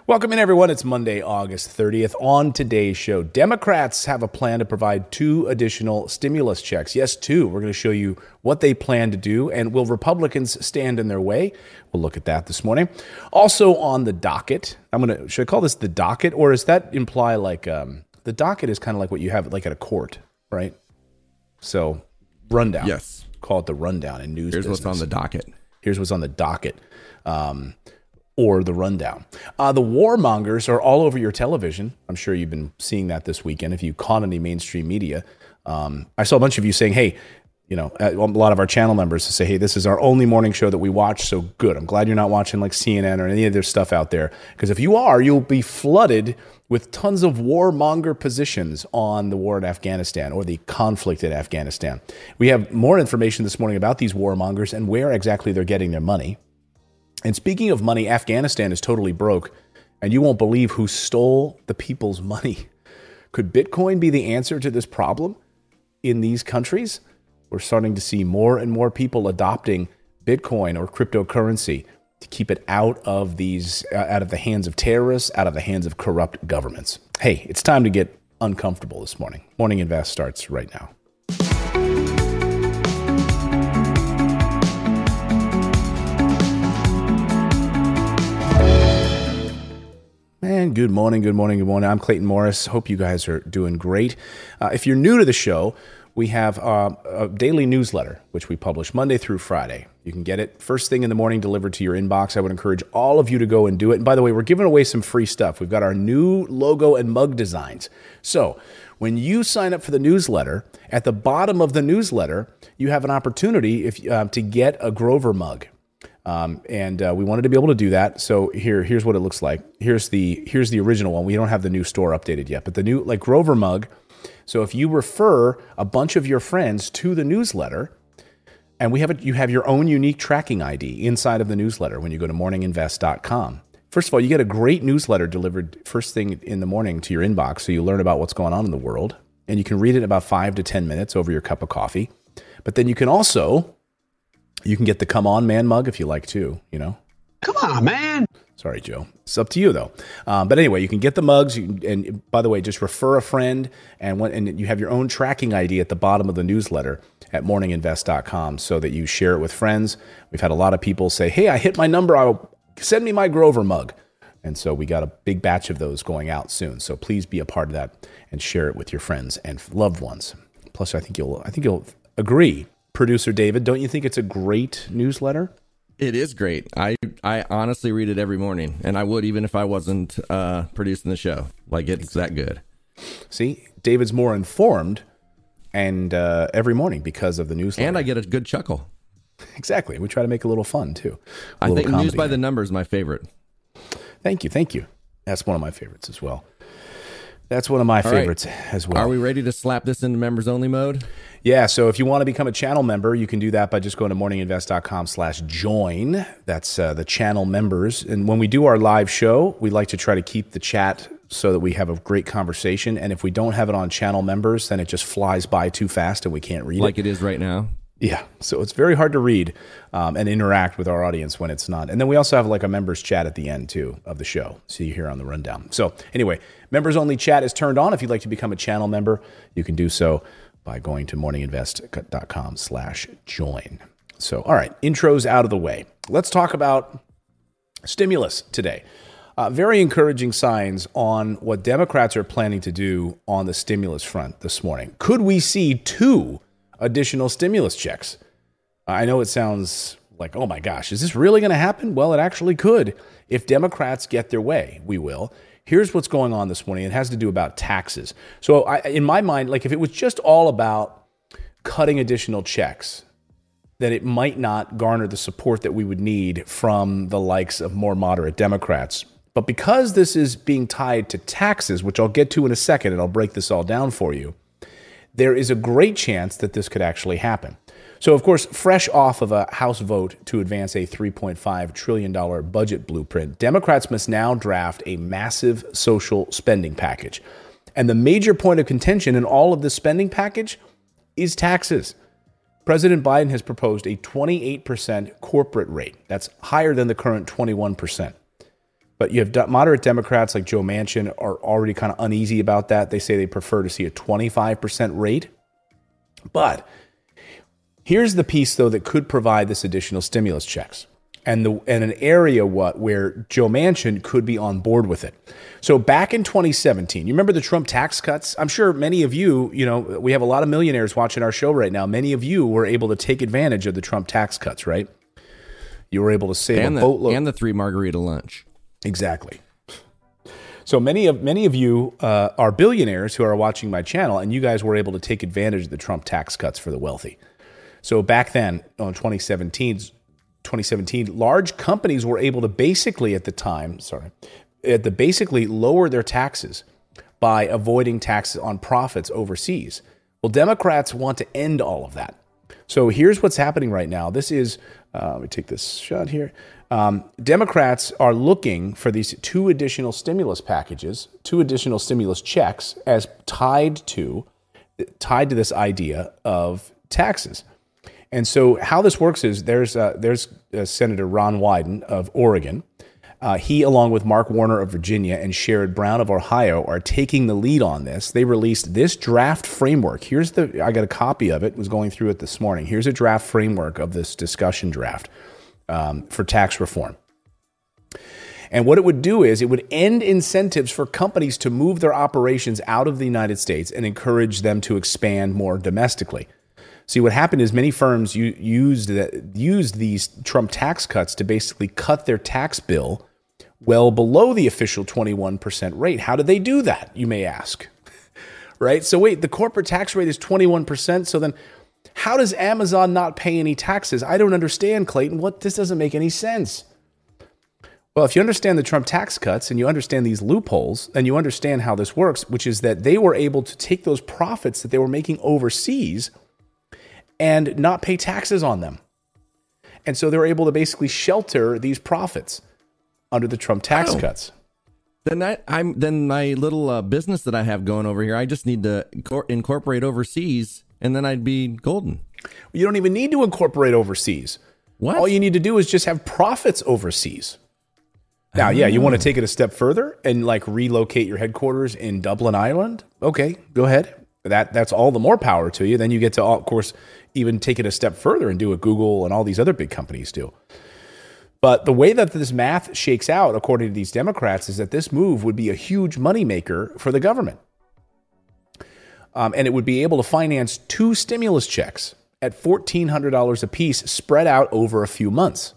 Welcome in, everyone. It's Monday, August 30th. On today's show, Democrats have a plan to provide 2 additional stimulus checks. Yes, 2. We're going to show you what they plan to do, and will Republicans stand in their way? We'll look at that this morning. Also on the docket, should I call this the docket, or does that imply like the docket is kind of like what you have like at a court, right? So rundown. Yes. Call it the rundown in news Here's business. what's on the docket. Here's what's on the docket. Or the rundown. The warmongers are all over your television. I'm sure you've been seeing that this weekend if you caught any mainstream media. I saw a bunch of you saying, hey, a lot of our channel members say, hey, this is our only morning show that we watch, so good. I'm glad you're not watching like CNN or any of their stuff out there, because if you are, you'll be flooded with tons of warmonger positions on the war in Afghanistan or the conflict in Afghanistan. We have more information this morning about these warmongers and where exactly they're getting their money. And speaking of money, Afghanistan is totally broke, and you won't believe who stole the people's money. Could Bitcoin be the answer to this problem in these countries? We're starting to see more and more people adopting Bitcoin or cryptocurrency to keep it out of the hands of terrorists, out of the hands of corrupt governments. Hey, it's time to get uncomfortable this morning. Morning Invest starts right now. And good morning. I'm Clayton Morris. Hope you guys are doing great. If you're new to the show, we have a daily newsletter, which we publish Monday through Friday. You can get it first thing in the morning delivered to your inbox. I would encourage all of you to go and do it. And by the way, we're giving away some free stuff. We've got our new logo and mug designs. So when you sign up for the newsletter, at the bottom of the newsletter, you have an opportunity to get a Grover mug. And we wanted to be able to do that. So here's what it looks like. Here's the original one. We don't have the new store updated yet, but the new Grover mug. So if you refer a bunch of your friends to the newsletter, and you have your own unique tracking ID inside of the newsletter when you go to morninginvest.com. First of all, you get a great newsletter delivered first thing in the morning to your inbox, so you learn about what's going on in the world, and you can read it in about 5 to 10 minutes over your cup of coffee. But then you can get the Come On Man mug if you like too, Come on, man. Sorry, Joe. It's up to you, though. But anyway, you can get the mugs. And by the way, just refer a friend, and you have your own tracking ID at the bottom of the newsletter at morninginvest.com so that you share it with friends. We've had a lot of people say, hey, I hit my number. Send me my Grover mug. And so we got a big batch of those going out soon. So please be a part of that and share it with your friends and loved ones. Plus, I think you'll agree. Producer David, don't you think it's a great newsletter? It is great. I honestly read it every morning, and I would even if I wasn't producing the show. It's that good. See, David's more informed and every morning because of the newsletter. And I get a good chuckle. Exactly. We try to make it a little fun, too. I think News by the Number is my favorite. Thank you. That's one of my favorites as well. As well. Are we ready to slap this into members only mode? Yeah, so if you want to become a channel member, you can do that by just going to morninginvest.com/join. That's the channel members. And when we do our live show, we like to try to keep the chat so that we have a great conversation. And if we don't have it on channel members, then it just flies by too fast and we can't read it. Like it is right now. Yeah, so it's very hard to read and interact with our audience when it's not. And then we also have a members chat at the end, too, of the show. See here on the rundown. So anyway, members only chat is turned on. If you'd like to become a channel member, you can do so by going to morninginvest.com/join. So, all right, intros out of the way. Let's talk about stimulus today. Very encouraging signs on what Democrats are planning to do on the stimulus front this morning. Could we see 2 additional stimulus checks? I know it sounds like, oh my gosh, is this really going to happen? Well, it actually could. If Democrats get their way, we will. Here's what's going on this morning. It has to do about taxes. So in my mind, if it was just all about cutting additional checks, then it might not garner the support that we would need from the likes of more moderate Democrats. But because this is being tied to taxes, which I'll get to in a second, and I'll break this all down for you, there is a great chance that this could actually happen. So, of course, fresh off of a House vote to advance a $3.5 trillion budget blueprint, Democrats must now draft a massive social spending package. And the major point of contention in all of this spending package is taxes. President Biden has proposed a 28% corporate rate. That's higher than the current 21%. But you have moderate Democrats like Joe Manchin are already kind of uneasy about that. They say they prefer to see a 25% rate. But here's the piece, though, that could provide this additional stimulus checks and an area where Joe Manchin could be on board with it. So back in 2017, you remember the Trump tax cuts? I'm sure many of you, we have a lot of millionaires watching our show right now. Many of you were able to take advantage of the Trump tax cuts, right? You were able to save a boatload. And the 3 margarita lunch. Exactly. So many of you are billionaires who are watching my channel, and you guys were able to take advantage of the Trump tax cuts for the wealthy. So back then, on 2017, large companies were able to basically lower their taxes by avoiding taxes on profits overseas. Well, Democrats want to end all of that. So here's what's happening right now. This is, let me take this shot here. Democrats are looking for these 2 additional stimulus packages, 2 additional stimulus checks as tied to this idea of taxes. And so how this works is there's Senator Ron Wyden of Oregon. He, along with Mark Warner of Virginia and Sherrod Brown of Ohio, are taking the lead on this. They released this draft framework. I got a copy of it, was going through it this morning. Here's a draft framework of this discussion draft for tax reform. And what it would do is it would end incentives for companies to move their operations out of the United States and encourage them to expand more domestically. See, what happened is many firms used these Trump tax cuts to basically cut their tax bill well below the official 21% rate. How did they do that, you may ask? Right? So wait, the corporate tax rate is 21%. So then how does Amazon not pay any taxes? I don't understand, Clayton. This doesn't make any sense. Well, if you understand the Trump tax cuts and you understand these loopholes, and you understand how this works, which is that they were able to take those profits that they were making overseas and not pay taxes on them. And so they were able to basically shelter these profits under the Trump tax cuts. Then my little business that I have going over here, I just need to incorporate overseas, and then I'd be golden. You don't even need to incorporate overseas. What? All you need to do is just have profits overseas. Now, yeah, you want to take it a step further and relocate your headquarters in Dublin, Ireland? Okay, go ahead. That's all the more power to you. Then you get to, of course, even take it a step further and do what Google and all these other big companies do. But the way that this math shakes out, according to these Democrats, is that this move would be a huge moneymaker for the government. And it would be able to finance 2 stimulus checks at $1,400 apiece spread out over a few months.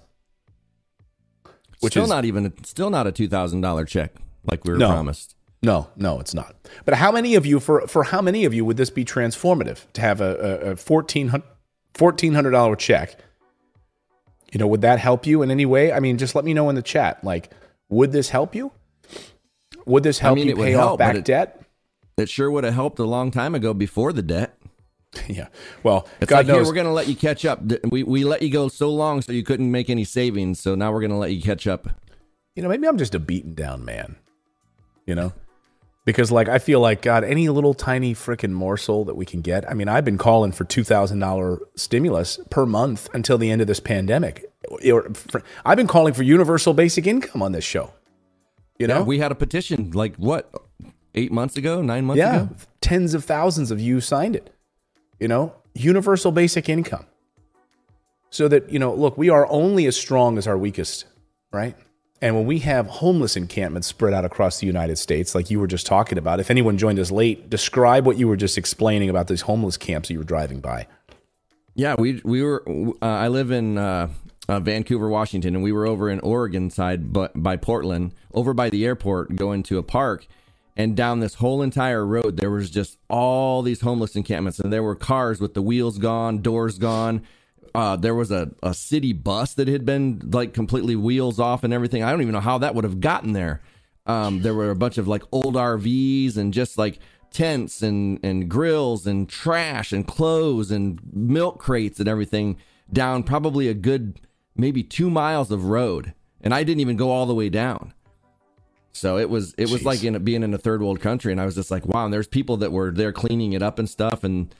Which still is not a $2,000 check like we were promised. No, it's not. But how many of you, for how many of you would this be transformative to have a $1,400 check? Would that help you in any way? I mean, just let me know in the chat. Would this help you? Would this help you pay off back debt? It sure would have helped a long time ago before the debt. Yeah. Well, it's God knows. Here, we're going to let you catch up. We let you go so long so you couldn't make any savings. So now we're going to let you catch up. Maybe I'm just a beaten down man. Because I feel like, God, any little tiny freaking morsel that we can get. I mean, I've been calling for $2,000 stimulus per month until the end of this pandemic. I've been calling for universal basic income on this show. Yeah, we had a petition 8 months ago, 9 months ago? Yeah, tens of thousands of you signed it. Universal basic income. So that, look, we are only as strong as our weakest, right? And when we have homeless encampments spread out across the United States, like you were just talking about, if anyone joined us late, describe what you were just explaining about these homeless camps that you were driving by. Yeah, we were. I live in Vancouver, Washington, and we were over in Oregon side, but by Portland, over by the airport, going to a park, and down this whole entire road, there was just all these homeless encampments, and there were cars with the wheels gone, doors gone. There was a city bus that had been completely wheels off and everything. I don't even know how that would have gotten there. There were a bunch of old RVs and just tents and grills and trash and clothes and milk crates and everything down probably a good maybe 2 miles of road. And I didn't even go all the way down. So it was like being in a third world country. And I was just like, wow. And there's people that were there cleaning it up and stuff. And,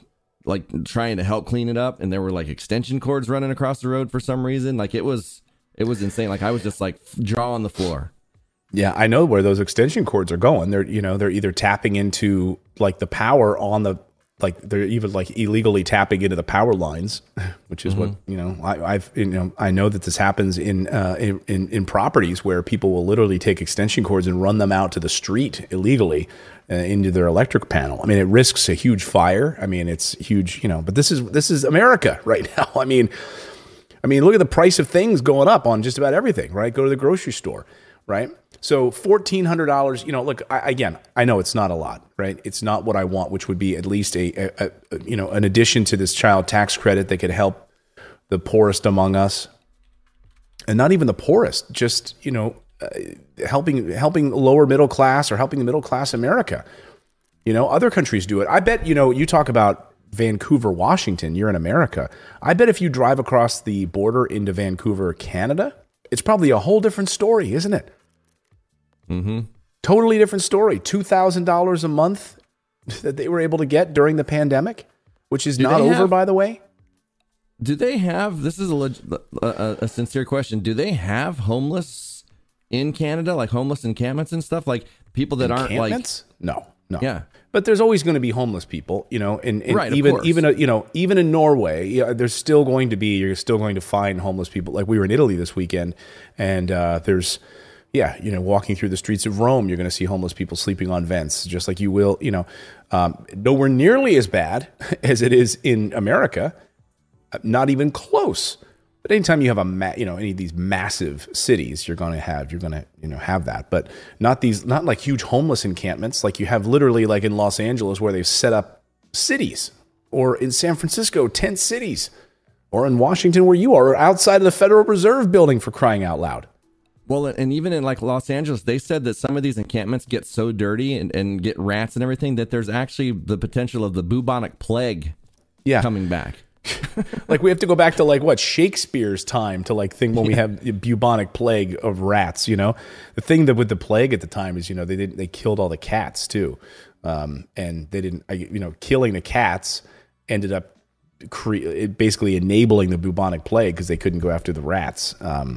trying to help clean it up, and there were extension cords running across the road for some reason. It was It was insane. Like I was just like jaw on the floor. Yeah, I know where those extension cords are going. They're they're either tapping into like the power on the they're even like illegally tapping into the power lines, which is what I know that this happens in properties where people will literally take extension cords and run them out to the street illegally into their electric panel. I mean, it risks a huge fire. I mean, it's huge, but this is America right now. I mean, look at the price of things going up on just about everything, right? Go to the grocery store, right? So $1,400, look, I know it's not a lot, right? It's not what I want, which would be at least an addition to this child tax credit that could help the poorest among us, and not even the poorest, just helping lower middle class or helping the middle class America. Other countries do it. I bet you talk about Vancouver, Washington. You're in America. I bet if you drive across the border into Vancouver, Canada, it's probably a whole different story, isn't it? Mm-hmm. Totally different story. $2,000 a month that they were able to get during the pandemic, which is not over, by the way. Do they have, this is a sincere question, do they have homeless in Canada, like homeless encampments and stuff? Like people that aren't like... No. Yeah. But there's always going to be homeless people, and right, even in Norway, there's still going to be, you're still going to find homeless people. Like we were in Italy this weekend, and there's... Yeah, walking through the streets of Rome, you're going to see homeless people sleeping on vents, just like you will, nowhere nearly as bad as it is in America, not even close. But anytime you have any of these massive cities, you're going to have that, but not like huge homeless encampments like you have literally like in Los Angeles where they've set up cities, or in San Francisco, tent cities, or in Washington where you are, or outside of the Federal Reserve building, for crying out loud. Well, and even in like Los Angeles, they said that some of these encampments get so dirty and get rats and everything that there's actually the potential of the bubonic plague coming back. Like we have to go back to like what, Shakespeare's time to like think when we have the bubonic plague of rats. The thing that with the plague at the time is they killed all the cats too, and they didn't killing the cats ended up basically enabling the bubonic plague because they couldn't go after the rats.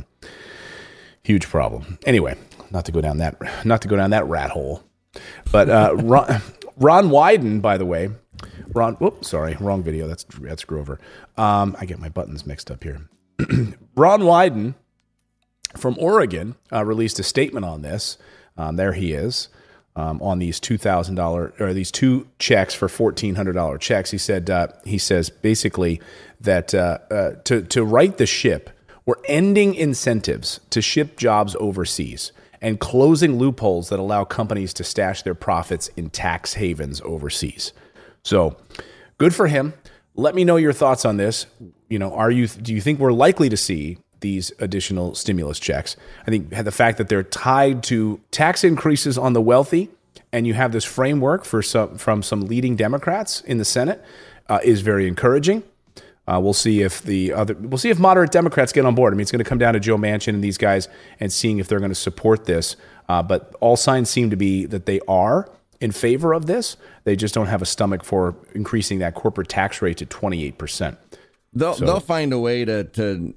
Huge problem. Anyway, not to go down that rat hole. But Ron Wyden, by the way, wrong video. That's Grover. I get my buttons mixed up here. Ron Wyden from Oregon released a statement on this. There he is on these $2,000 or these two checks for $1,400 checks. He says basically that to right the ship, we're ending incentives to ship jobs overseas and closing loopholes that allow companies to stash their profits in tax havens overseas. So, good for him. Let me know your thoughts on this. Do you think we're likely to see these additional stimulus checks? I think the fact that they're tied to tax increases on the wealthy, and you have this framework from some leading Democrats in the Senate, is very encouraging. We'll see if moderate Democrats get on board. I mean, it's going to come down to Joe Manchin and these guys and seeing if they're going to support this. But all signs seem to be that they are in favor of this. They just don't have a stomach for increasing that corporate tax rate to 28%. They'll find a way to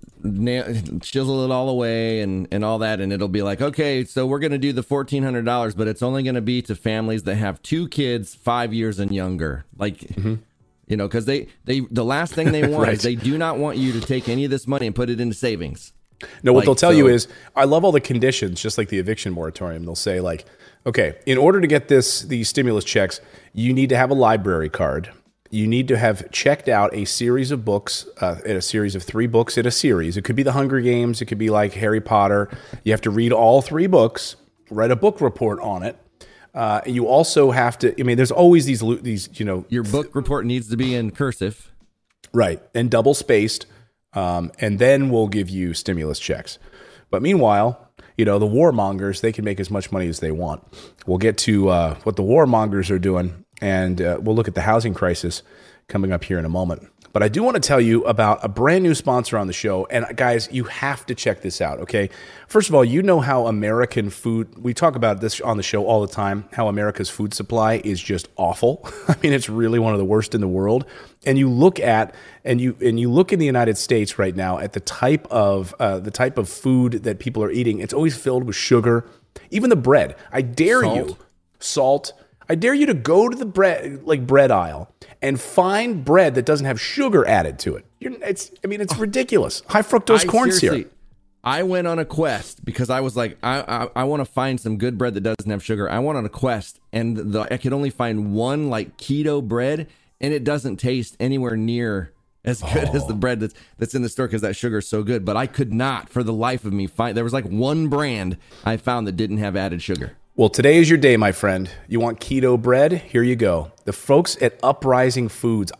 chisel it all away and all that, and it'll be like, okay, so we're going to do the $1,400, but it's only going to be to families that have 2 kids, 5 years and younger. Like. Mm-hmm. Because the last thing they want right. is they do not want you to take any of this money and put it into savings. No, what they'll tell you is, I love all the conditions, just like the eviction moratorium. They'll say like, okay, in order to get these stimulus checks, you need to have a library card. You need to have checked out a series of books, a series of 3 books in a series. It could be the Hunger Games. It could be like Harry Potter. You have to read all 3 books, write a book report on it. You also have to, there's always these, your book report needs to be in cursive. Right. And double spaced. And then we'll give you stimulus checks. But meanwhile, the warmongers, they can make as much money as they want. We'll get to what the warmongers are doing, and we'll look at the housing crisis. coming up here in a moment. But I do want to tell you about a brand new sponsor on the show. And guys, you have to check this out, okay? First of all, you know how American food, we talk about this on the show all the time, how America's food supply is just awful. I mean, it's really one of the worst in the world. And you look at, and you look in the United States right now at the type of food that people are eating. It's always filled with sugar. Even the bread. I dare you, salt. I dare you to go to the bread aisle and find bread that doesn't have sugar added to it. It's ridiculous. High fructose corn syrup. I went on a quest because I was like, I want to find some good bread that doesn't have sugar. I went on a quest, and I could only find one like keto bread, and it doesn't taste anywhere near as good as the bread that's in the store because that sugar is so good. But I could not, for the life of me, find. There was like one brand I found that didn't have added sugar. Well, today is your day, my friend. You want keto bread? Here you go. The folks at Uprising Foods.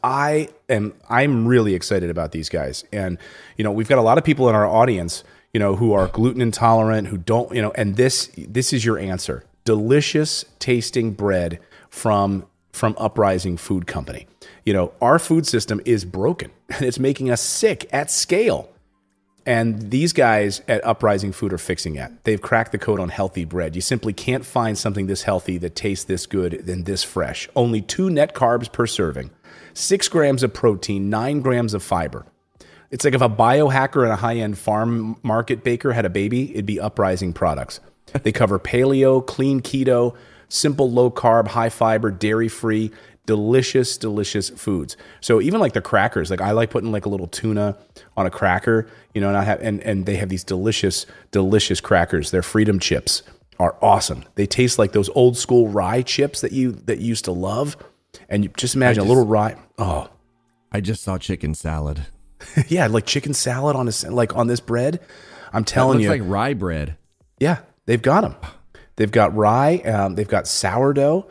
I'm really excited about these guys. And, we've got a lot of people in our audience, who are gluten intolerant, who don't, and this is your answer. Delicious tasting bread from Uprising Food Company. Our food system is broken and it's making us sick at scale. And these guys at Uprising Food are fixing that. They've cracked the code on healthy bread. You simply can't find something this healthy that tastes this good and this fresh. Only 2 net carbs per serving, 6 grams of protein, 9 grams of fiber. It's like if a biohacker and a high-end farm market baker had a baby, it'd be Uprising products. They cover paleo, clean keto, simple low carb, high fiber, dairy-free, delicious, delicious foods. So even like the crackers, like I like putting like a little tuna on a cracker, and they have these delicious, delicious crackers. Their Freedom chips are awesome. They taste like those old school rye chips that you used to love. And you just imagine a little rye. Oh, I just saw chicken salad. Yeah, like chicken salad on this bread. I'm telling you, looks like rye bread. Yeah, they've got them. They've got rye. They've got sourdough.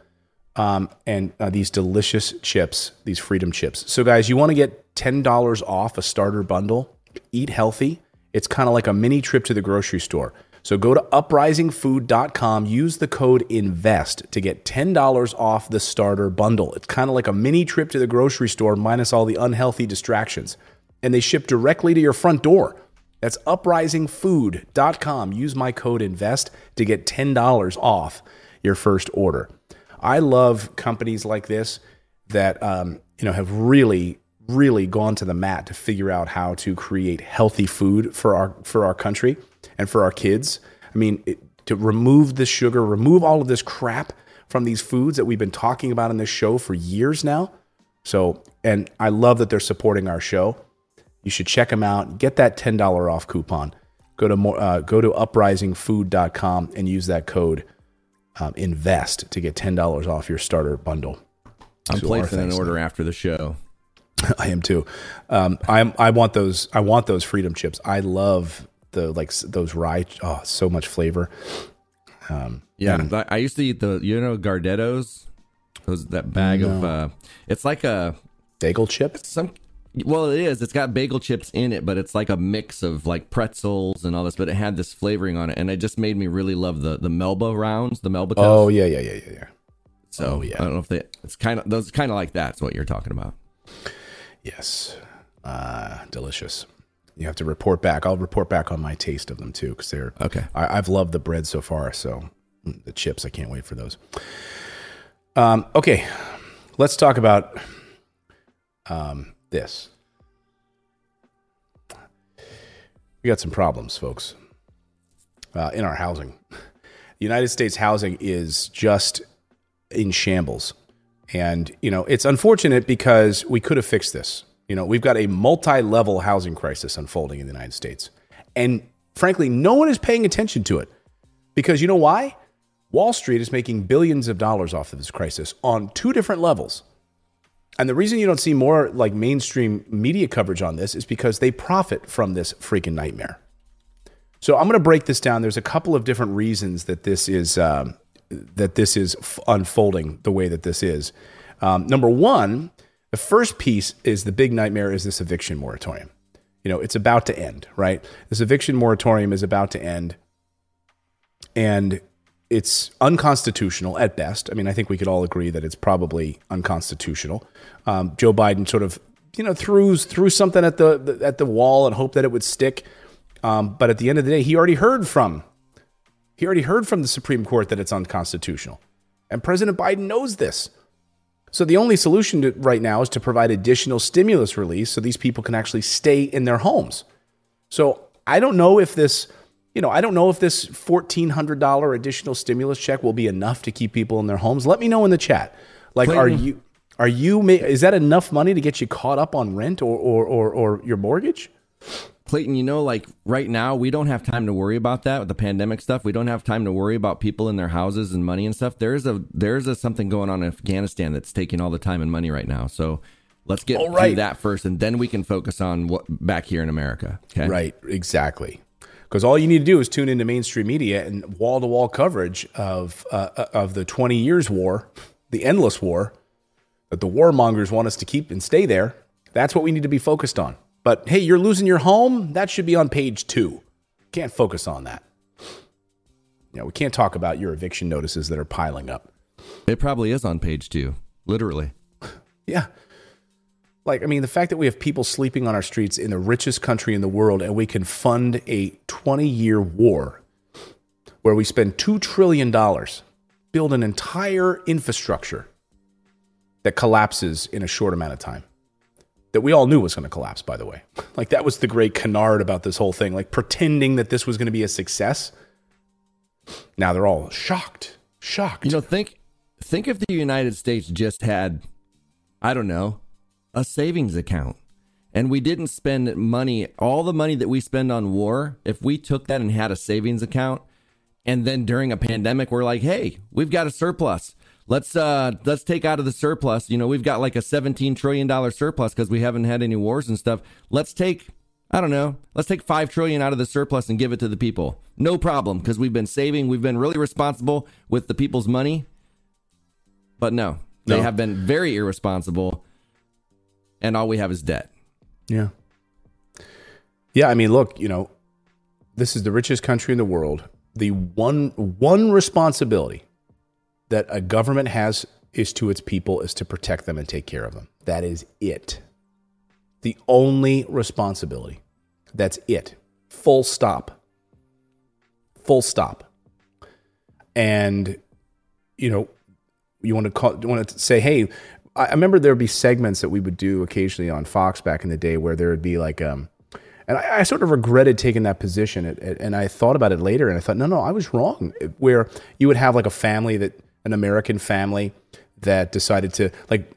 And these delicious chips, these Freedom chips. So guys, you want to get $10 off a starter bundle, eat healthy. It's kind of like a mini trip to the grocery store. So go to uprisingfood.com, use the code INVEST to get $10 off the starter bundle. It's kind of like a mini trip to the grocery store minus all the unhealthy distractions. And they ship directly to your front door. That's uprisingfood.com. Use my code INVEST to get $10 off your first order. I love companies like this that have really, really gone to the mat to figure out how to create healthy food for our country and for our kids. I mean, to remove the sugar, remove all of this crap from these foods that we've been talking about in this show for years now. So, and I love that they're supporting our show. You should check them out. Get that $10 off coupon. Go to uprisingfood.com and use that code INVEST to get $10 off your starter bundle. I'm placing an order after the show. I am too. I want those Freedom chips. I love those rye. Oh, so much flavor. I used to eat the Gardettos. That bag of it's like a bagel chip. Well, it is. It's got bagel chips in it, but it's like a mix of like pretzels and all this. But it had this flavoring on it, and it just made me really love the Melba rounds, the Melba Toast. Oh yeah. So I don't know if it's kind of like that's what you're talking about. Yes, delicious. You have to report back. I'll report back on my taste of them too, because they're okay. I've loved the bread so far. So the chips, I can't wait for those. Okay, let's talk about this. We got some problems, folks, in our housing. The United States housing is just in shambles. And, it's unfortunate because we could have fixed this. We've got a multi-level housing crisis unfolding in the United States. And frankly, no one is paying attention to it. Because you know why? Wall Street is making billions of dollars off of this crisis on 2 different levels. And the reason you don't see more like mainstream media coverage on this is because they profit from this freaking nightmare. So I'm going to break this down. There's a couple of different reasons that this is unfolding the way that this is. Number one, the first piece is the big nightmare is this eviction moratorium. It's about to end, right? This eviction moratorium is about to end. And it's unconstitutional at best. I mean, I think we could all agree that it's probably unconstitutional. Joe Biden sort of, threw something at the wall and hoped that it would stick. But at the end of the day, he already heard from the Supreme Court that it's unconstitutional. And President Biden knows this. So the only solution right now is to provide additional stimulus relief so these people can actually stay in their homes. So I don't know if this $1,400 additional stimulus check will be enough to keep people in their homes. Let me know in the chat. Like, Clayton, is that enough money to get you caught up on rent or your mortgage? Clayton, like right now, we don't have time to worry about that with the pandemic stuff. We don't have time to worry about people in their houses and money and stuff. There's something going on in Afghanistan that's taking all the time and money right now. So let's get through that first, and then we can focus on what back here in America. Okay? Right, exactly. Because all you need to do is tune into mainstream media and wall-to-wall coverage of the 20 years war, the endless war, that the warmongers want us to keep and stay there. That's what we need to be focused on. But hey, you're losing your home? That should be on page 2. Can't focus on that. We can't talk about your eviction notices that are piling up. It probably is on page 2, literally. Yeah. The fact that we have people sleeping on our streets in the richest country in the world, and we can fund a 20-year war where we spend $2 trillion, build an entire infrastructure that collapses in a short amount of time. That we all knew was going to collapse, by the way. That was the great canard about this whole thing, pretending that this was going to be a success. Now they're all shocked. Think if the United States just had, I don't know, a savings account, and we didn't spend money, all the money that we spend on war, if we took that and had a savings account, and then during a pandemic, we're like, hey, we've got a surplus. Let's take out of the surplus. We've got like a $17 trillion surplus because we haven't had any wars and stuff. Let's take $5 trillion out of the surplus and give it to the people. No problem, because we've been saving. We've been really responsible with the people's money. But no, they have been very irresponsible. And all we have is debt. Yeah. Yeah, I mean, look, this is the richest country in the world. The one responsibility that a government has is to its people is to protect them and take care of them. That is it. The only responsibility. That's it. Full stop. Full stop. And, you want to say, hey, I remember there would be segments that we would do occasionally on Fox back in the day where there would be and I sort of regretted taking that position. And I thought about it later and I thought, no, I was wrong. Where you would have a family an American family that decided to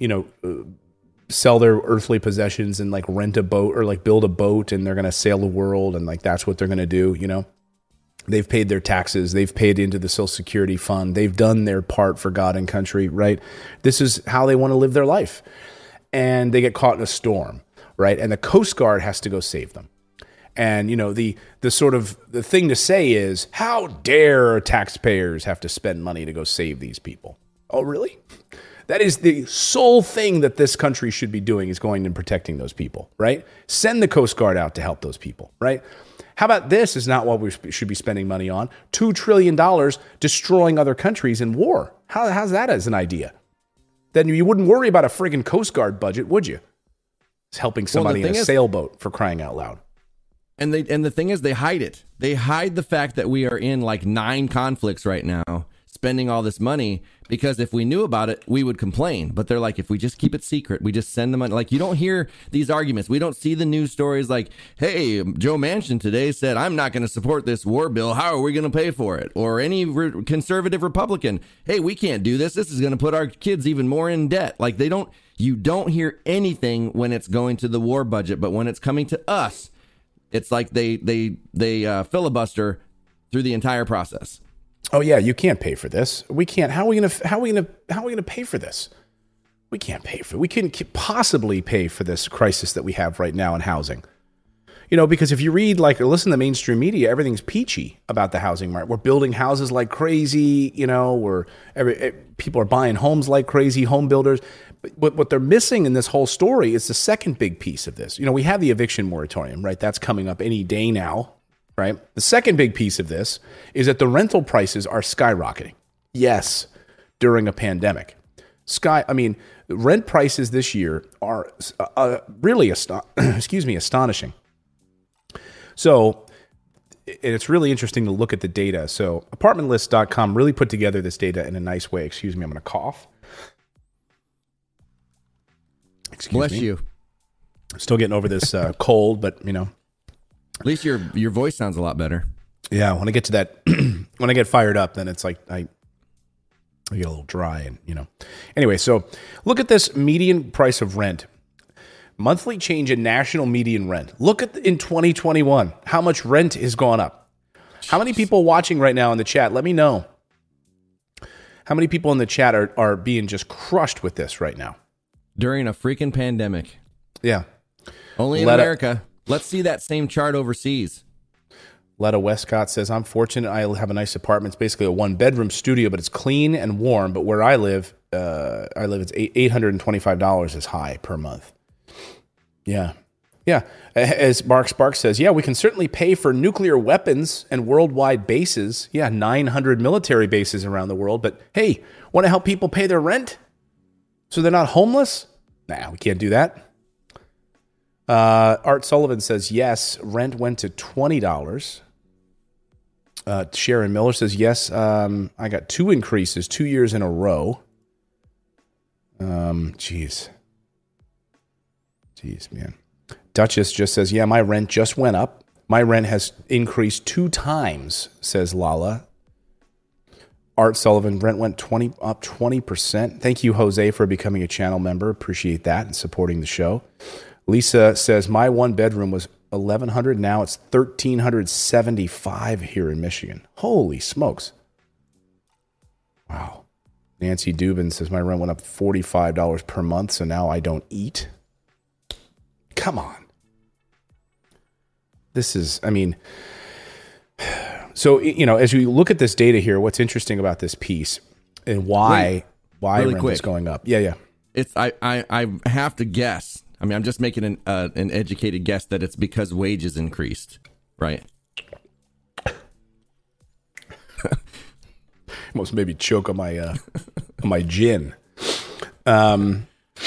sell their earthly possessions and rent a boat or build a boat, and they're going to sail the world. And that's what they're going to do. They've paid their taxes. They've paid into the Social Security fund. They've done their part for God and country, right? This is how they want to live their life. And they get caught in a storm, right? And the Coast Guard has to go save them. And, the thing to say is, how dare taxpayers have to spend money to go save these people? Oh, really? That is the sole thing that this country should be doing, is going and protecting those people, right? Send the Coast Guard out to help those people, right? How about this is not what we should be spending money on? $2 trillion destroying other countries in war. How's that as an idea? Then you wouldn't worry about a friggin' Coast Guard budget, would you? It's helping somebody in a sailboat, for crying out loud. And the thing is, they hide it. They hide the fact that we are in 9 conflicts right now, spending all this money, because if we knew about it, we would complain. But they're like, if we just keep it secret, we just send the money. You don't hear these arguments. We don't see the news stories like, hey, Joe Manchin today said, I'm not going to support this war bill. How are we going to pay for it? Or any conservative Republican, hey, we can't do this. This is going to put our kids even more in debt. You don't hear anything when it's going to the war budget. But when it's coming to us, it's like they filibuster through the entire process. Oh yeah, you can't pay for this. We can't. How are we going to pay for this? We can't pay for it. We couldn't possibly pay for this crisis that we have right now in housing. Because if you read or listen to mainstream media, everything's peachy about the housing market. We're building houses like crazy. People are buying homes like crazy, home builders. But what they're missing in this whole story is the second big piece of this. We have the eviction moratorium, right? That's coming up any day now. right? The second big piece of this is that the rental prices are skyrocketing. Yes, during a pandemic. Rent prices this year are really astonishing. So, and it's really interesting to look at the data. So, apartmentlist.com really put together this data in a nice way. Excuse me, I'm going to cough. Bless you. Still getting over this cold, but At least your voice sounds a lot better. Yeah, when I get to that, when I get fired up, then it's like I get a little dry and. Anyway, so look at this median price of rent. Monthly change in national median rent. Look at in 2021, how much rent has gone up. How many people watching right now in the chat? Let me know. How many people in the chat are being just crushed with this right now? During a freaking pandemic. Yeah. Only in America. Let's see that same chart overseas. Letta Westcott says, I'm fortunate. I have a nice apartment. It's basically a 1-bedroom studio, but it's clean and warm. But where I live, it's $825 is high per month. Yeah. Yeah. As Mark Sparks says, yeah, we can certainly pay for nuclear weapons and worldwide bases. Yeah, 900 military bases around the world. But hey, want to help people pay their rent so they're not homeless? Nah, we can't do that. Art Sullivan says, yes, rent went to $20. Sharon Miller says, yes, I got 2 increases 2 years in a row. Jeez, man. Duchess just says, yeah, my rent just went up. My rent has increased 2 times, says Lala. Art Sullivan, rent went up 20%. Thank you, Jose, for becoming a channel member. Appreciate that and supporting the show. Lisa says, my 1-bedroom was $1,100. Now it's $1,375 here in Michigan. Holy smokes. Wow. Nancy Dubin says, my rent went up $45 per month, so now I don't eat. Come on. This is, so, as we look at this data here, what's interesting about this piece and why really rent is going up. Yeah. It's I have to guess. I'm just making an educated guess that it's because wages increased, right? Almost maybe choke on my on my gin. No.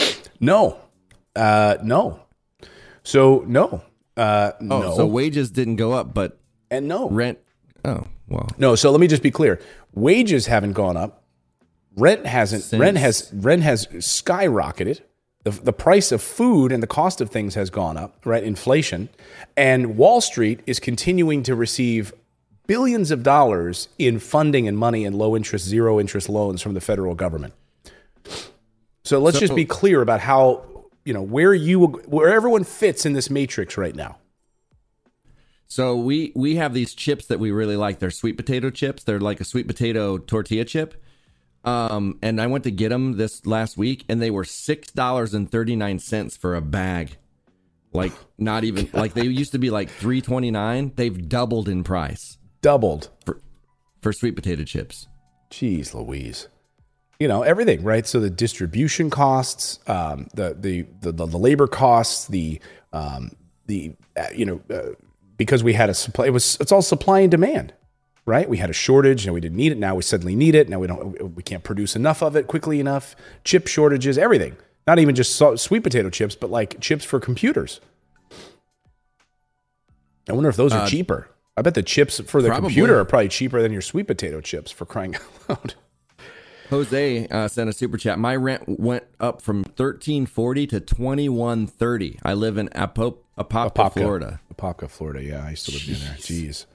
So no. No. So wages didn't go up, but no rent. Oh well. No. So let me just be clear. Wages haven't gone up. Rent hasn't. Rent has skyrocketed. The price of food and the cost of things has gone up, right? Inflation. And Wall Street is continuing to receive billions of dollars in funding and money and low interest, zero interest loans from the federal government. So let's just be clear about how, where everyone fits in this matrix right now. So we have these chips that we really like. They're sweet potato chips. They're like a sweet potato tortilla chip. And I went to get them this last week, and they were $6.39 for a bag. Like not even like they used to be like $3.29. They've doubled in price. Doubled for sweet potato chips. Jeez Louise. Everything, right? So the distribution costs, the labor costs, because we had a supply, it's all supply and demand. Right? We had a shortage and we didn't need it. Now we suddenly need it. Now we can't produce enough of it quickly enough. Chip shortages, everything. Not even just sweet potato chips, but like chips for computers. I wonder if those are cheaper. I bet the chips for the computer are probably cheaper than your sweet potato chips, for crying out loud. Jose sent a super chat. My rent went up from $13.40 to $21.30. I live in Apopka, Florida. Apopka, Florida. Yeah, I used to live near there. Jeez.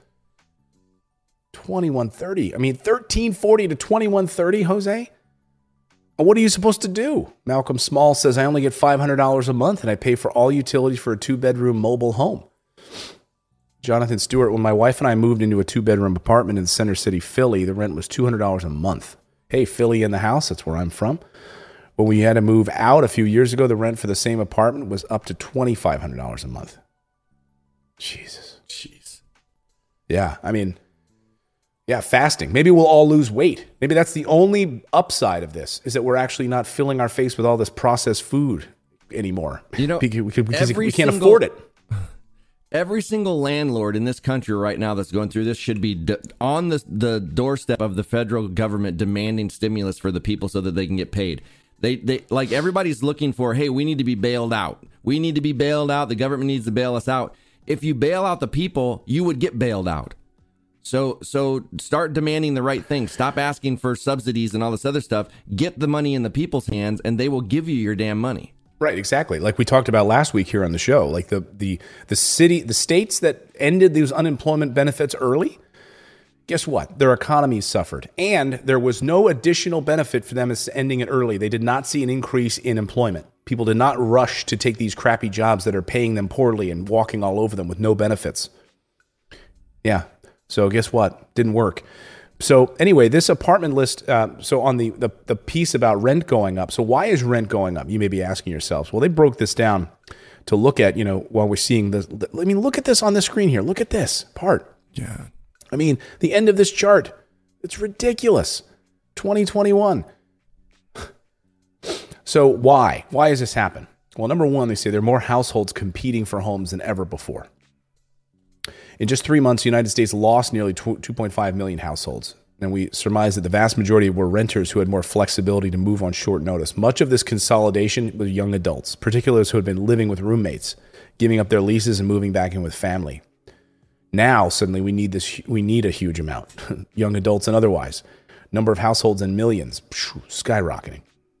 $21.30. $13.40 to $21.30, Jose? What are you supposed to do? Malcolm Small says, I only get $500 a month and I pay for all utilities for a 2-bedroom mobile home. Jonathan Stewart, when my wife and I moved into a 2-bedroom apartment in Center City, Philly, the rent was $200 a month. Hey, Philly in the house, that's where I'm from. When we had to move out a few years ago, the rent for the same apartment was up to $2,500 a month. Jesus. Jeez. Yeah, yeah, fasting. Maybe we'll all lose weight. Maybe that's the only upside of this, is that we're actually not filling our face with all this processed food anymore. Because we can't afford it. Every single landlord in this country right now that's going through this should be on the doorstep of the federal government demanding stimulus for the people so that they can get paid. They like everybody's looking for, hey, we need to be bailed out. We need to be bailed out. The government needs to bail us out. If you bail out the people, you would get bailed out. So start demanding the right thing. Stop asking for subsidies and all this other stuff. Get the money in the people's hands, and they will give you your damn money. Right, exactly. Like we talked about last week here on the show, like the states that ended these unemployment benefits early, guess what? Their economies suffered, and there was no additional benefit for them as ending it early. They did not see an increase in employment. People did not rush to take these crappy jobs that are paying them poorly and walking all over them with no benefits. Yeah. So guess what? Didn't work. So anyway, this apartment list, so on the piece about rent going up. So why is rent going up? You may be asking yourselves. Well, they broke this down to look at, while we're seeing this. I mean, look at this on the screen here. Look at this part. Yeah. I mean, the end of this chart. It's ridiculous. 2021. So why? Why does this happen? Well, number one, they say there are more households competing for homes than ever before. In just 3 months, the United States lost nearly 2.5 million households. And we surmise that the vast majority were renters who had more flexibility to move on short notice. Much of this consolidation was young adults, particularly those who had been living with roommates, giving up their leases and moving back in with family. Now, suddenly, we need a huge amount, young adults and otherwise. Number of households in millions, skyrocketing.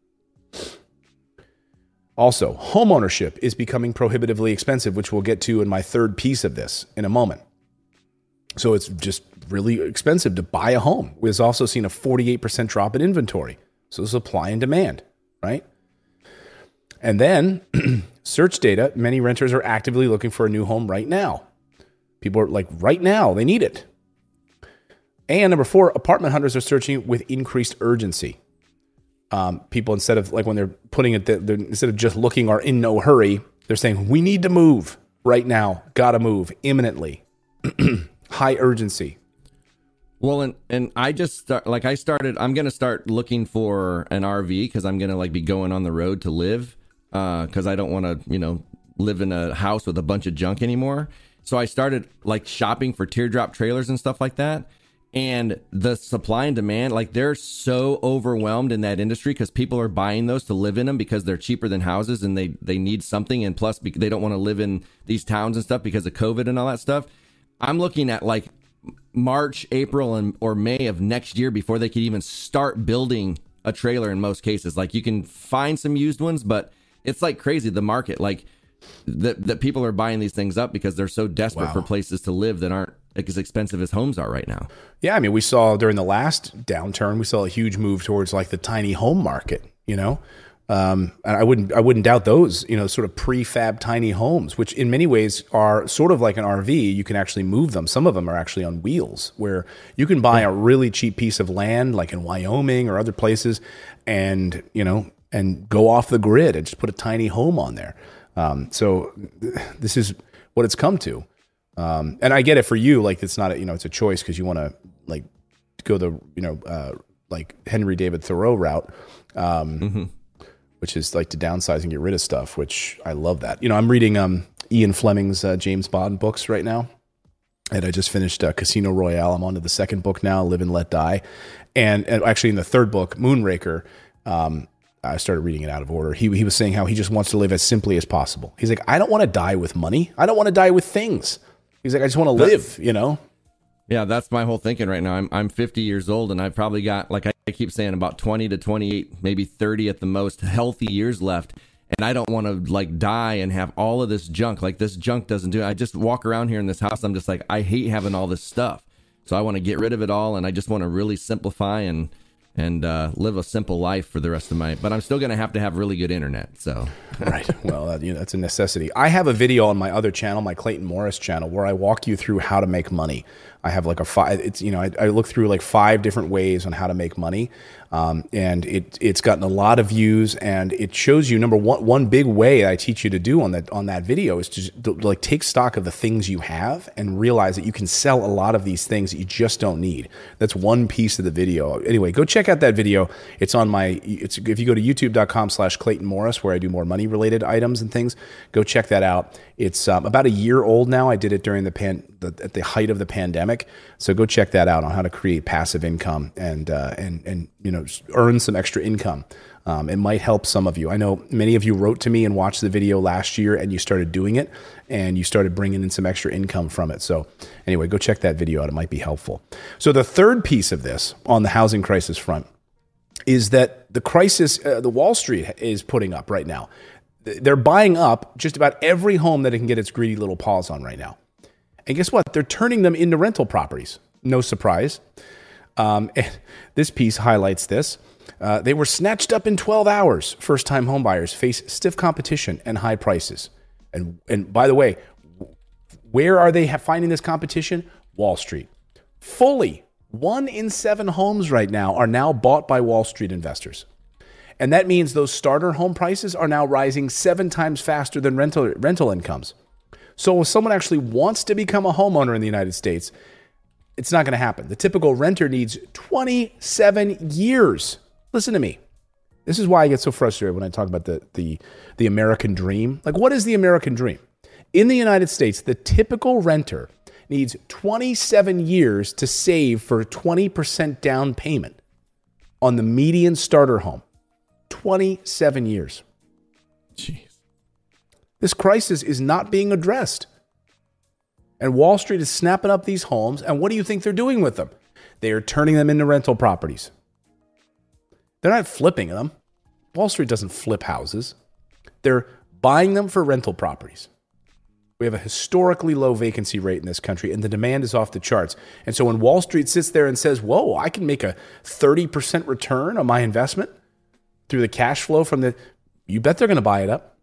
Also, homeownership is becoming prohibitively expensive, which we'll get to in my third piece of this in a moment. So it's just really expensive to buy a home. We've also seen a 48% drop in inventory. So supply and demand, right? And then search data, many renters are actively looking for a new home right now. People are like, right now, they need it. And number 4, apartment hunters are searching with increased urgency. People, instead of like when they're putting it, instead of just looking or in no hurry, they're saying, we need to move right now. Got to move imminently. High urgency. Well, and I just I'm going to start looking for an RV because I'm going to be going on the road to live because I don't want to, live in a house with a bunch of junk anymore. So I started shopping for teardrop trailers and stuff like that. And the supply and demand, they're so overwhelmed in that industry because people are buying those to live in them because they're cheaper than houses and they need something. And plus, they don't want to live in these towns and stuff because of COVID and all that stuff. I'm looking at March, April, or May of next year before they could even start building a trailer in most cases. You can find some used ones, but it's crazy. The market, that people are buying these things up because they're so desperate for places to live that aren't as expensive as homes are right now. Yeah, I mean, we saw during the last downturn, we saw a huge move towards the tiny home market, and I wouldn't doubt those, sort of prefab tiny homes, which in many ways are sort of like an RV. You can actually move them. Some of them are actually on wheels where you can buy a really cheap piece of land, like in Wyoming or other places, and, and go off the grid and just put a tiny home on there. So this is what it's come to. And I get it for you. It's not it's a choice because you want to go the, Henry David Thoreau route, which is to downsize and get rid of stuff, which I love that. I'm reading, Ian Fleming's, James Bond books right now. And I just finished Casino Royale. I'm on to the second book now, Live and Let Die. And actually in the third book, Moonraker, I started reading it out of order. He was saying how he just wants to live as simply as possible. He's like, I don't want to die with money. I don't want to die with things. He's like, I just want to live, Yeah, that's my whole thinking right now. I'm 50 years old, and I've probably got, I keep saying, about 20 to 28, maybe 30 at the most healthy years left. And I don't want to die and have all of this junk. This junk doesn't do it. I just walk around here in this house. I'm just I hate having all this stuff. So I want to get rid of it all. And I just want to really simplify and live a simple life for the rest of but I'm still going to have really good internet. So, right. Well, that's a necessity. I have a video on my other channel, my Clayton Morris channel, where I walk you through how to make money. I have I look through 5 different ways on how to make money. And it's gotten a lot of views, and it shows you one big way I teach you to do on that video is to like take stock of the things you have and realize that you can sell a lot of these things that you just don't need. That's one piece of the video. Anyway, go check out that video. It's on if you go to youtube.com/Clayton Morris, where I do more money related items and things, go check that out. It's about a year old now. I did it during at the height of the pandemic. So go check that out on how to create passive income and earn some extra income. It might help some of you. I know many of you wrote to me and watched the video last year, and you started doing it, and you started bringing in some extra income from it. So anyway, go check that video out. It might be helpful. So the third piece of this on the housing crisis front is that the crisis the Wall Street is putting up right now. They're buying up just about every home that it can get its greedy little paws on right now. And guess what? They're turning them into rental properties. No surprise. And this piece highlights this. They were snatched up in 12 hours. First-time homebuyers face stiff competition and high prices. And by the way, where are they finding this competition? Wall Street. Fully 1 in 7 homes right now are now bought by Wall Street investors. And that means those starter home prices are now rising 7 times faster than rental incomes. So if someone actually wants to become a homeowner in the United States, it's not going to happen. The typical renter needs 27 years. Listen to me. This is why I get so frustrated when I talk about the American dream. Like, what is the American dream? In the United States, the typical renter needs 27 years to save for a 20% down payment on the median starter home. 27 years. Jeez. This crisis is not being addressed. And Wall Street is snapping up these homes. And what do you think they're doing with them? They are turning them into rental properties. They're not flipping them. Wall Street doesn't flip houses. They're buying them for rental properties. We have a historically low vacancy rate in this country, and the demand is off the charts. And so when Wall Street sits there and says, whoa, I can make a 30% return on my investment through the cash flow you bet they're going to buy it up.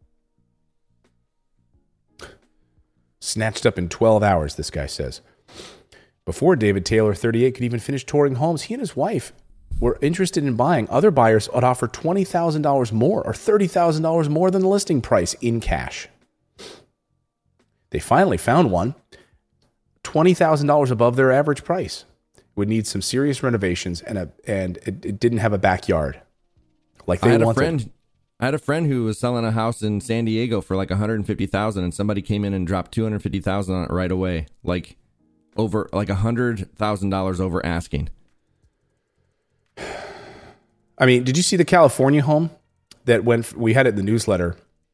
Snatched up in 12 hours, this guy says. Before David Taylor, 38, could even finish touring homes, he and his wife were interested in buying. Other buyers would offer $20,000 more or $30,000 more than the listing price in cash. They finally found one, $20,000 above their average price. Would need some serious renovations, and it didn't have a backyard like they wanted. I had a friend who was selling a house in San Diego for like $150,000, and somebody came in and dropped $250,000 on it right away, like $100,000 over asking. I mean, did you see the California home that we had it in the newsletter?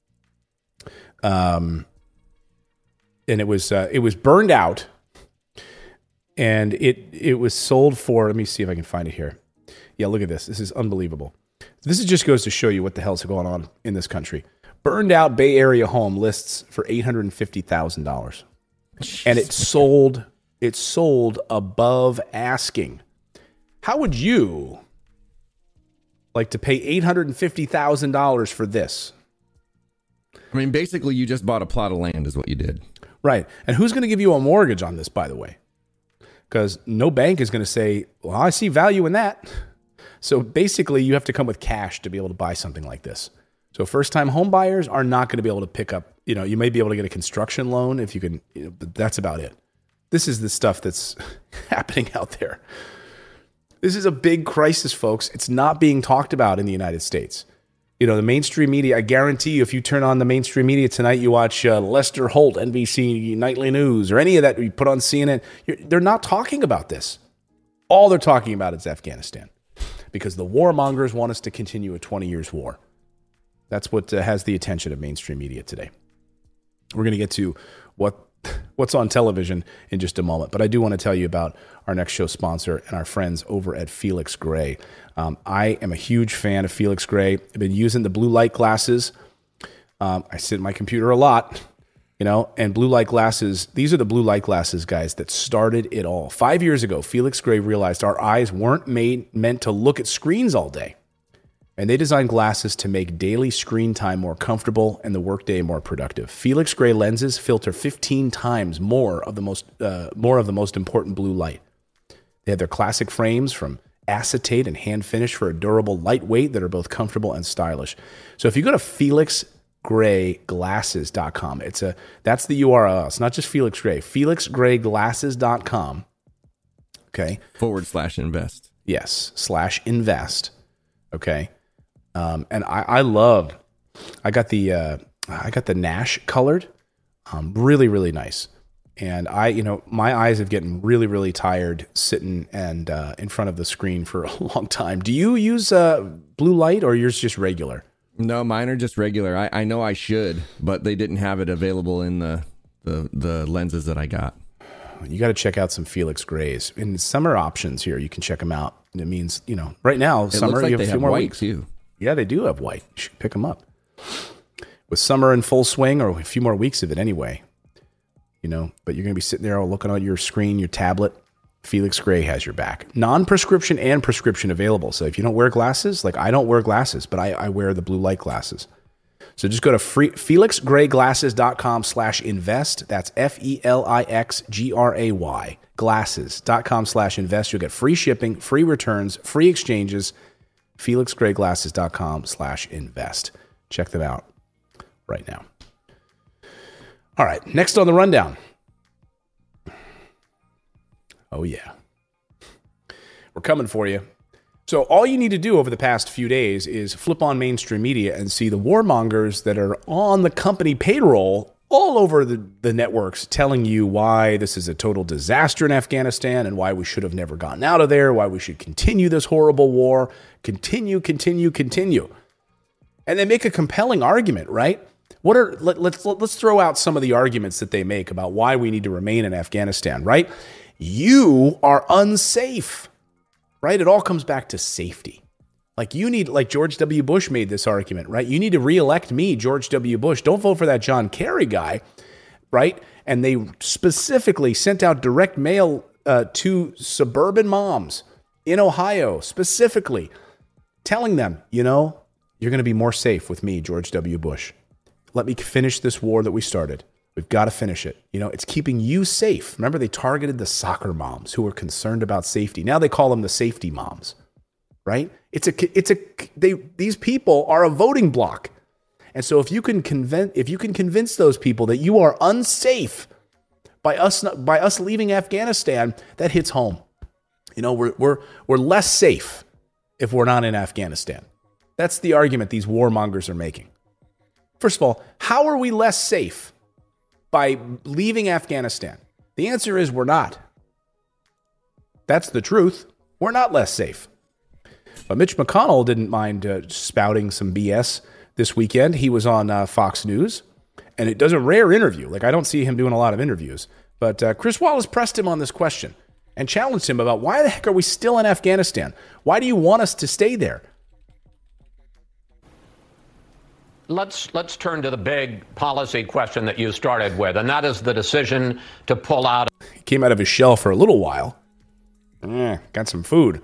And it was burned out, and it was sold for. Let me see if I can find it here. Yeah, look at this. This is unbelievable. This just goes to show you what the hell's going on in this country. Burned out Bay Area home lists for $850,000, and it sold above asking. How would you like to pay $850,000 for this? I mean, basically, you just bought a plot of land, is what you did. Right. And who's going to give you a mortgage on this, by the way? Because no bank is going to say, well, I see value in that. So basically, you have to come with cash to be able to buy something like this. So first-time home buyers are not going to be able to pick up, you may be able to get a construction loan if you can, but that's about it. This is the stuff that's happening out there. This is a big crisis, folks. It's not being talked about in the United States. The mainstream media, I guarantee you, if you turn on the mainstream media tonight, you watch Lester Holt, NBC Nightly News, or any of that you put on CNN, they're not talking about this. All they're talking about is Afghanistan, because the warmongers want us to continue a 20 years war. That's what has the attention of mainstream media today. We're going to get to what's on television in just a moment, but I do want to tell you about our next show sponsor and our friends over at Felix Gray. I am a huge fan of Felix Gray. I've been using the blue light glasses. I sit at my computer a lot, and blue light glasses, these are the blue light glasses, guys, that started it all. 5 years ago, Felix Gray realized our eyes weren't meant to look at screens all day. And they designed glasses to make daily screen time more comfortable and the workday more productive. Felix Gray lenses filter 15 times more of the most important blue light. They have their classic frames from acetate and hand finish for a durable lightweight that are both comfortable and stylish. So if you go to felixgrayglasses.com, that's the URL. It's not just Felix Gray. felixgrayglasses.com. Okay. /invest. Yes. /invest. Okay. And I got the Nash colored, really, really nice. And my eyes have gotten really, really tired sitting and in front of the screen for a long time. Do you use blue light, or yours just regular? No, mine are just regular. I know I should, but they didn't have it available in the lenses that I got. You got to check out some Felix Grays. In summer options here, you can check them out. And it means, right now, summer, like you have a few more white weeks. Too. Yeah, they do have white. You should pick them up. With summer in full swing, or a few more weeks of it anyway. But you're going to be sitting there looking at your screen, your tablet. Felix Gray has your back. Non-prescription and prescription available. So if you don't wear glasses, like I don't wear glasses, but I wear the blue light glasses. So just go to felixgrayglasses.com/invest. That's FELIXGRAY glasses.com/invest. You'll get free shipping, free returns, free exchanges. felixgrayglasses.com/invest. Check them out right now. All right, next on the rundown. Oh, yeah. We're coming for you. So all you need to do over the past few days is flip on mainstream media and see the warmongers that are on the company payroll all over the networks telling you why this is a total disaster in Afghanistan and why we should have never gotten out of there, why we should continue this horrible war, continue. And they make a compelling argument, right? Let's throw out some of the arguments that they make about why we need to remain in Afghanistan, right? You are unsafe, right? It all comes back to safety. Like George W. Bush made this argument, right? You need to reelect me, George W. Bush. Don't vote for that John Kerry guy, right? And they specifically sent out direct mail to suburban moms in Ohio, specifically telling them, you're going to be more safe with me, George W. Bush. Let me finish this war that we started. We've got to finish it. It's keeping you safe. Remember, they targeted the soccer moms who were concerned about safety. Now they call them the safety moms, right? These people are a voting bloc. And so if you can convince those people that you are unsafe by us leaving Afghanistan, that hits home. We're less safe if we're not in Afghanistan. That's the argument these warmongers are making. First of all, how are we less safe by leaving Afghanistan? The answer is we're not. That's the truth. We're not less safe. But Mitch McConnell didn't mind spouting some BS this weekend. He was on Fox News, and it does a rare interview. Like, I don't see him doing a lot of interviews. But Chris Wallace pressed him on this question and challenged him about why the heck are we still in Afghanistan? Why do you want us to stay there? Let's turn to the big policy question that you started with, and that is the decision to pull out. He came out of his shell for a little while. Got some food.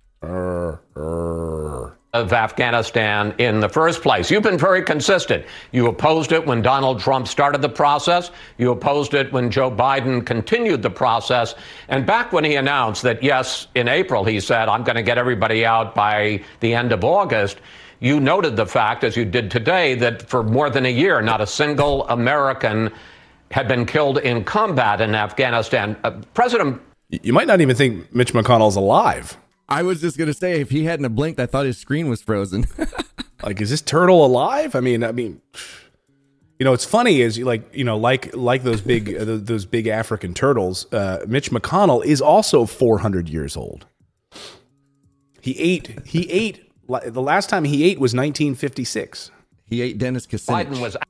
Of Afghanistan in the first place. You've been very consistent. You opposed it when Donald Trump started the process. You opposed it when Joe Biden continued the process. And back when he announced that, yes, in April, he said, I'm going to get everybody out by the end of August. You noted the fact, as you did today, that for more than a year, not a single American had been killed in combat in Afghanistan. President... You might not even think Mitch McConnell's alive. I was just going to say, if he hadn't have blinked, I thought his screen was frozen. Like, is this turtle alive? I mean, it's funny is like those big African turtles. Mitch McConnell is also 400 years old. He ate. The last time he ate was 1956. He ate Dennis Kucinich. Biden was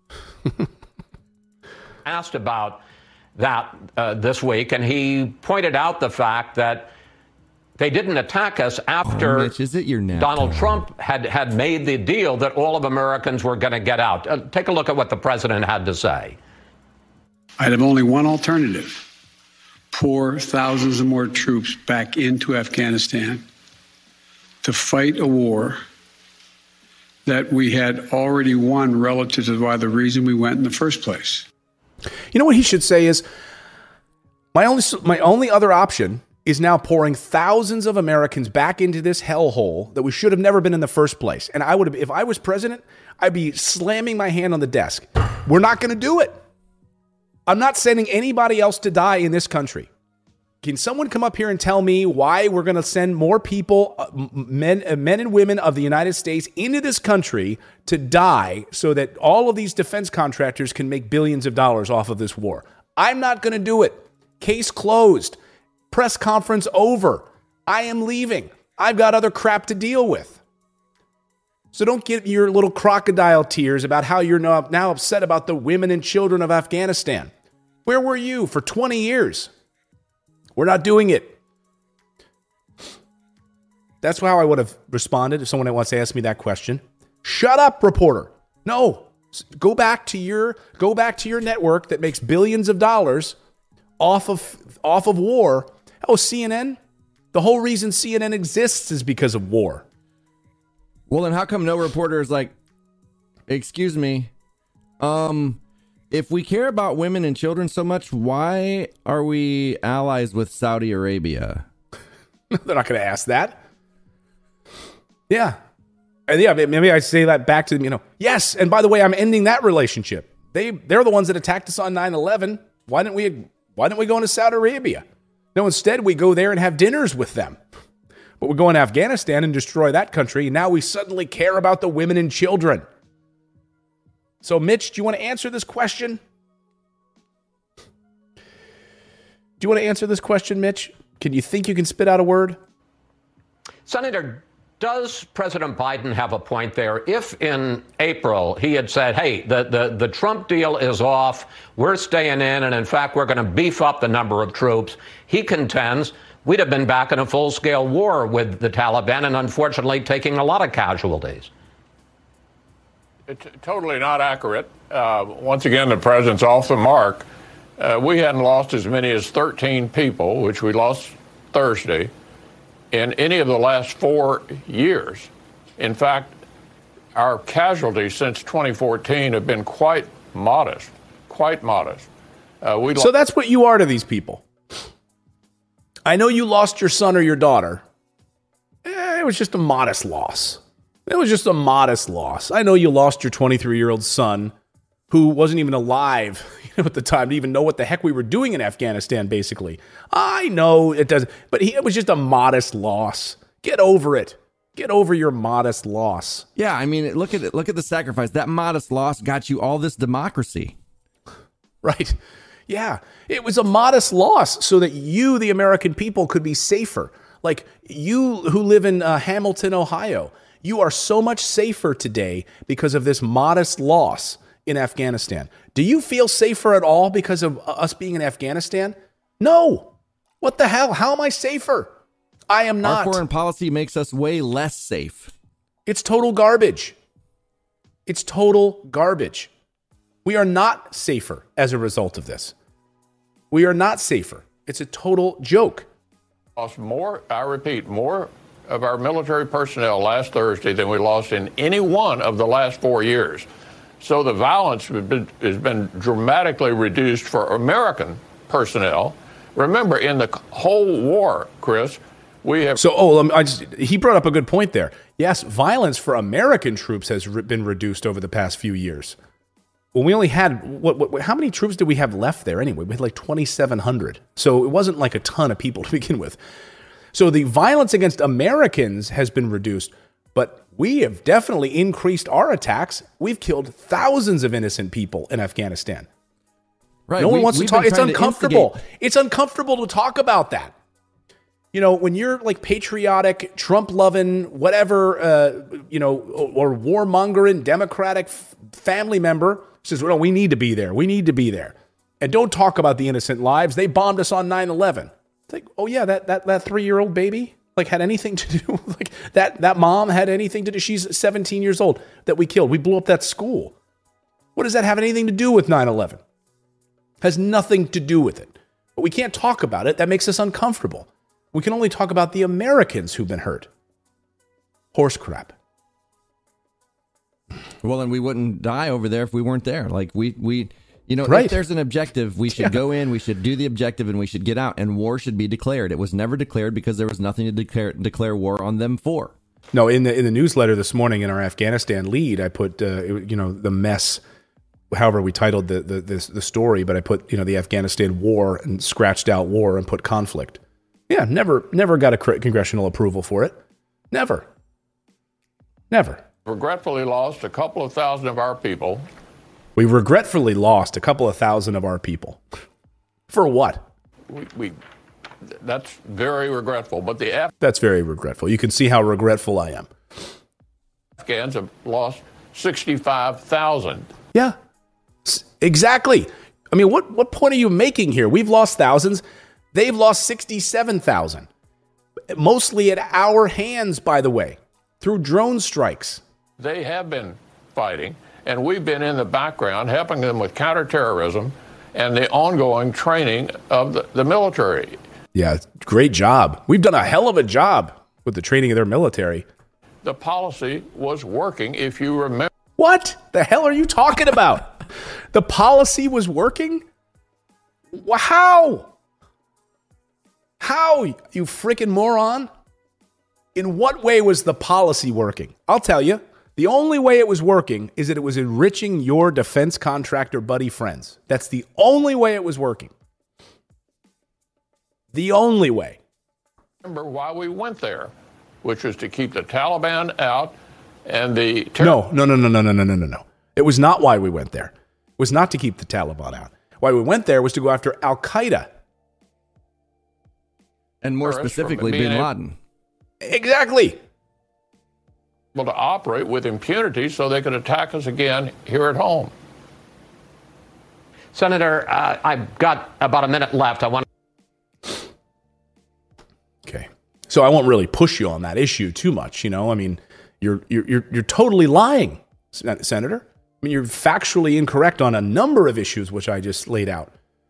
asked about that this week, and he pointed out the fact that they didn't attack us after Mitch, is it your nap Donald time? Trump had made the deal that all of Americans were going to get out. Take a look at what the president had to say. I'd have only one alternative: pour thousands of more troops back into Afghanistan to fight a war that we had already won relative to why the reason we went in the first place. You know what he should say is, my only other option is now pouring thousands of Americans back into this hellhole that we should have never been in the first place. And I would have, if I was president, I'd be slamming my hand on the desk. We're not going to do it. I'm not sending anybody else to die in this country. Can someone come up here and tell me why we're going to send more people, men and women of the United States into this country to die so that all of these defense contractors can make billions of dollars off of this war? I'm not going to do it. Case closed. Press conference over. I am leaving. I've got other crap to deal with. So don't get your little crocodile tears about how you're now upset about the women and children of Afghanistan. Where were you for 20 years? We're not doing it. That's how I would have responded if someone wants to ask me that question. Shut up, reporter. No, go back to your network that makes billions of dollars off of war. Oh, CNN? The whole reason CNN exists is because of war. Well, then how come no reporter is like, excuse me, if we care about women and children so much, why are we allies with Saudi Arabia? They're not going to ask that. Yeah. And yeah, maybe I say that back to them, yes, and by the way, I'm ending that relationship. They're the ones that attacked us on 9/11. Why didn't we go into Saudi Arabia? No, instead we go there and have dinners with them. But we go in Afghanistan and destroy that country, and now we suddenly care about the women and children. So, Mitch, do you want to answer this question? Mitch? Can you think you can spit out a word? Senator, does President Biden have a point there? If in April he had said, hey, the Trump deal is off, we're staying in, and in fact, we're going to beef up the number of troops, he contends we'd have been back in a full-scale war with the Taliban and unfortunately taking a lot of casualties. It's totally not accurate. Once again, the president's off the mark. We hadn't lost as many as 13 people, which we lost Thursday, in any of the last 4 years. In fact, our casualties since 2014 have been quite modest. So that's what you are to these people. I know you lost your son or your daughter. It was just a modest loss. I know you lost your 23-year-old son who wasn't even alive at the time to even know what the heck we were doing in Afghanistan, basically. I know it doesn't, but it was just a modest loss. Get over it. Get over your modest loss. Yeah, I mean, look at it. Look at the sacrifice. That modest loss got you all this democracy. Right. Yeah, it was a modest loss so that you, the American people, could be safer. Like you who live in Hamilton, Ohio, you are so much safer today because of this modest loss in Afghanistan. Do you feel safer at all because of us being in Afghanistan? No. What the hell? How am I safer? I am not. Our foreign policy makes us way less safe. It's total garbage. We are not safer as a result of this. We are not safer. It's a total joke. Lost more, I repeat, more of our military personnel last Thursday than we lost in any one of the last 4 years. So the violence has been dramatically reduced for American personnel. Remember, in the whole war, Chris, we have... he brought up a good point there. Yes, violence for American troops has been reduced over the past few years. Well, we only had, how many troops did we have left there anyway? We had like 2,700. So it wasn't like a ton of people to begin with. So the violence against Americans has been reduced, but we have definitely increased our attacks. We've killed thousands of innocent people in Afghanistan. Right. No one wants to talk. It's uncomfortable. It's uncomfortable to talk about that. When you're like patriotic, Trump-loving, whatever, or warmongering Democratic family member says, well, we need to be there. We need to be there. And don't talk about the innocent lives. They bombed us on 9/11. It's like, oh yeah, that 3-year-old baby had anything to do, that mom had anything to do. She's 17 years old that we killed. We blew up that school. What does that have anything to do with 9/11? Has nothing to do with it. But we can't talk about it. That makes us uncomfortable. We can only talk about the Americans who've been hurt. Horse crap. Well, then we wouldn't die over there if we weren't there. You know, Right. if there's an objective, we should go in, we should do the objective, and we should get out, and war should be declared. It was never declared because there was nothing to declare war on them for. No, in the newsletter this morning in our Afghanistan lead, I put the mess, however we titled the story, but I put the Afghanistan war and scratched out war and put conflict. Yeah, never got a congressional approval for it. Never. Regretfully lost a couple of thousand of our people. We regretfully lost a couple of thousand of our people. For what? That's very regretful. But the That's very regretful. You can see how regretful I am. Afghans have lost 65,000. Yeah, exactly. I mean, what point are you making here? We've lost thousands. They've lost 67,000. Mostly at our hands, by the way, through drone strikes. They have been fighting, and we've been in the background helping them with counterterrorism and the ongoing training of the military. Yeah, great job. We've done a hell of a job with the training of their military. The policy was working, if you remember. What the hell are you talking about? The policy was working? How? How, you freaking moron? In what way was the policy working? I'll tell you. The only way it was working is that it was enriching your defense contractor buddy friends. That's the only way it was working. The only way. Remember why we went there, which was to keep the Taliban out and the... No. It was not why we went there. It was not to keep the Taliban out. Why we went there was to go after Al-Qaeda. And more specifically, bin Laden. Exactly. Able to operate with impunity so they could attack us again here at home. Senator, I've got about a minute left. I want. Okay, so I won't really push you on that issue too much. I mean, you're totally lying, Senator. I mean, you're factually incorrect on a number of issues which I just laid out.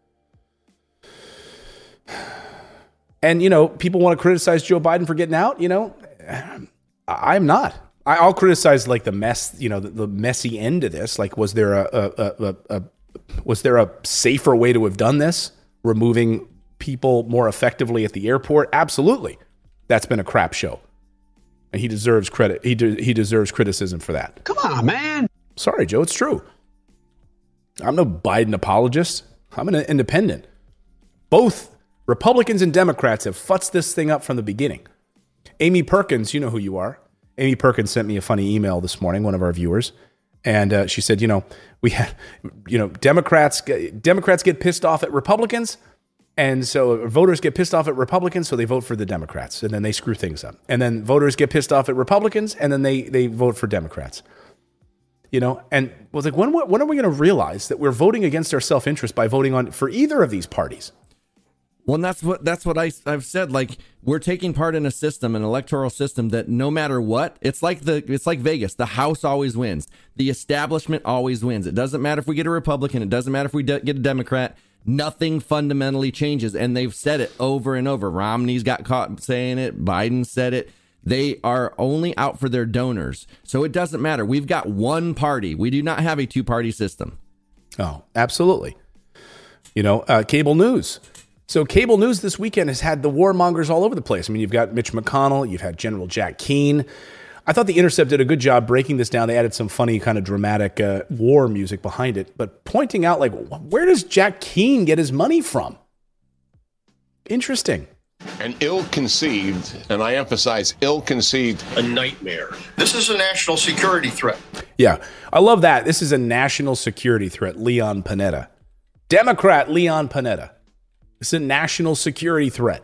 And people want to criticize Joe Biden for getting out. I'm not. I'll criticize like the mess, the messy end of this. Like, was there a safer way to have done this? Removing people more effectively at the airport? Absolutely. That's been a crap show. And he deserves credit. He deserves criticism for that. Come on, man. Sorry, Joe. It's true. I'm no Biden apologist. I'm an independent. Both Republicans and Democrats have futzed this thing up from the beginning. Amy Perkins, you know who you are. Amy Perkins sent me a funny email this morning, one of our viewers, and she said, we had, Democrats get pissed off at Republicans, and so voters get pissed off at Republicans, so they vote for the Democrats, and then they screw things up. And then voters get pissed off at Republicans, and then they vote for Democrats. And I was like, when are we going to realize that we're voting against our self-interest by voting for either of these parties? Well, and that's what I've said. Like, we're taking part in a system, an electoral system that no matter what, it's like Vegas. The House always wins. The establishment always wins. It doesn't matter if we get a Republican. It doesn't matter if we get a Democrat. Nothing fundamentally changes. And they've said it over and over. Romney's got caught saying it. Biden said it. They are only out for their donors. So it doesn't matter. We've got one party. We do not have a two-party system. Oh, absolutely. Cable news. So cable news this weekend has had the warmongers all over the place. I mean, you've got Mitch McConnell, you've had General Jack Keane. I thought The Intercept did a good job breaking this down. They added some funny kind of dramatic war music behind it, but pointing out, like, where does Jack Keane get his money from? Interesting. An ill-conceived, and I emphasize ill-conceived, A nightmare. This is a national security threat. Yeah, I love that. This is a national security threat, Leon Panetta. Democrat Leon Panetta. It's a national security threat.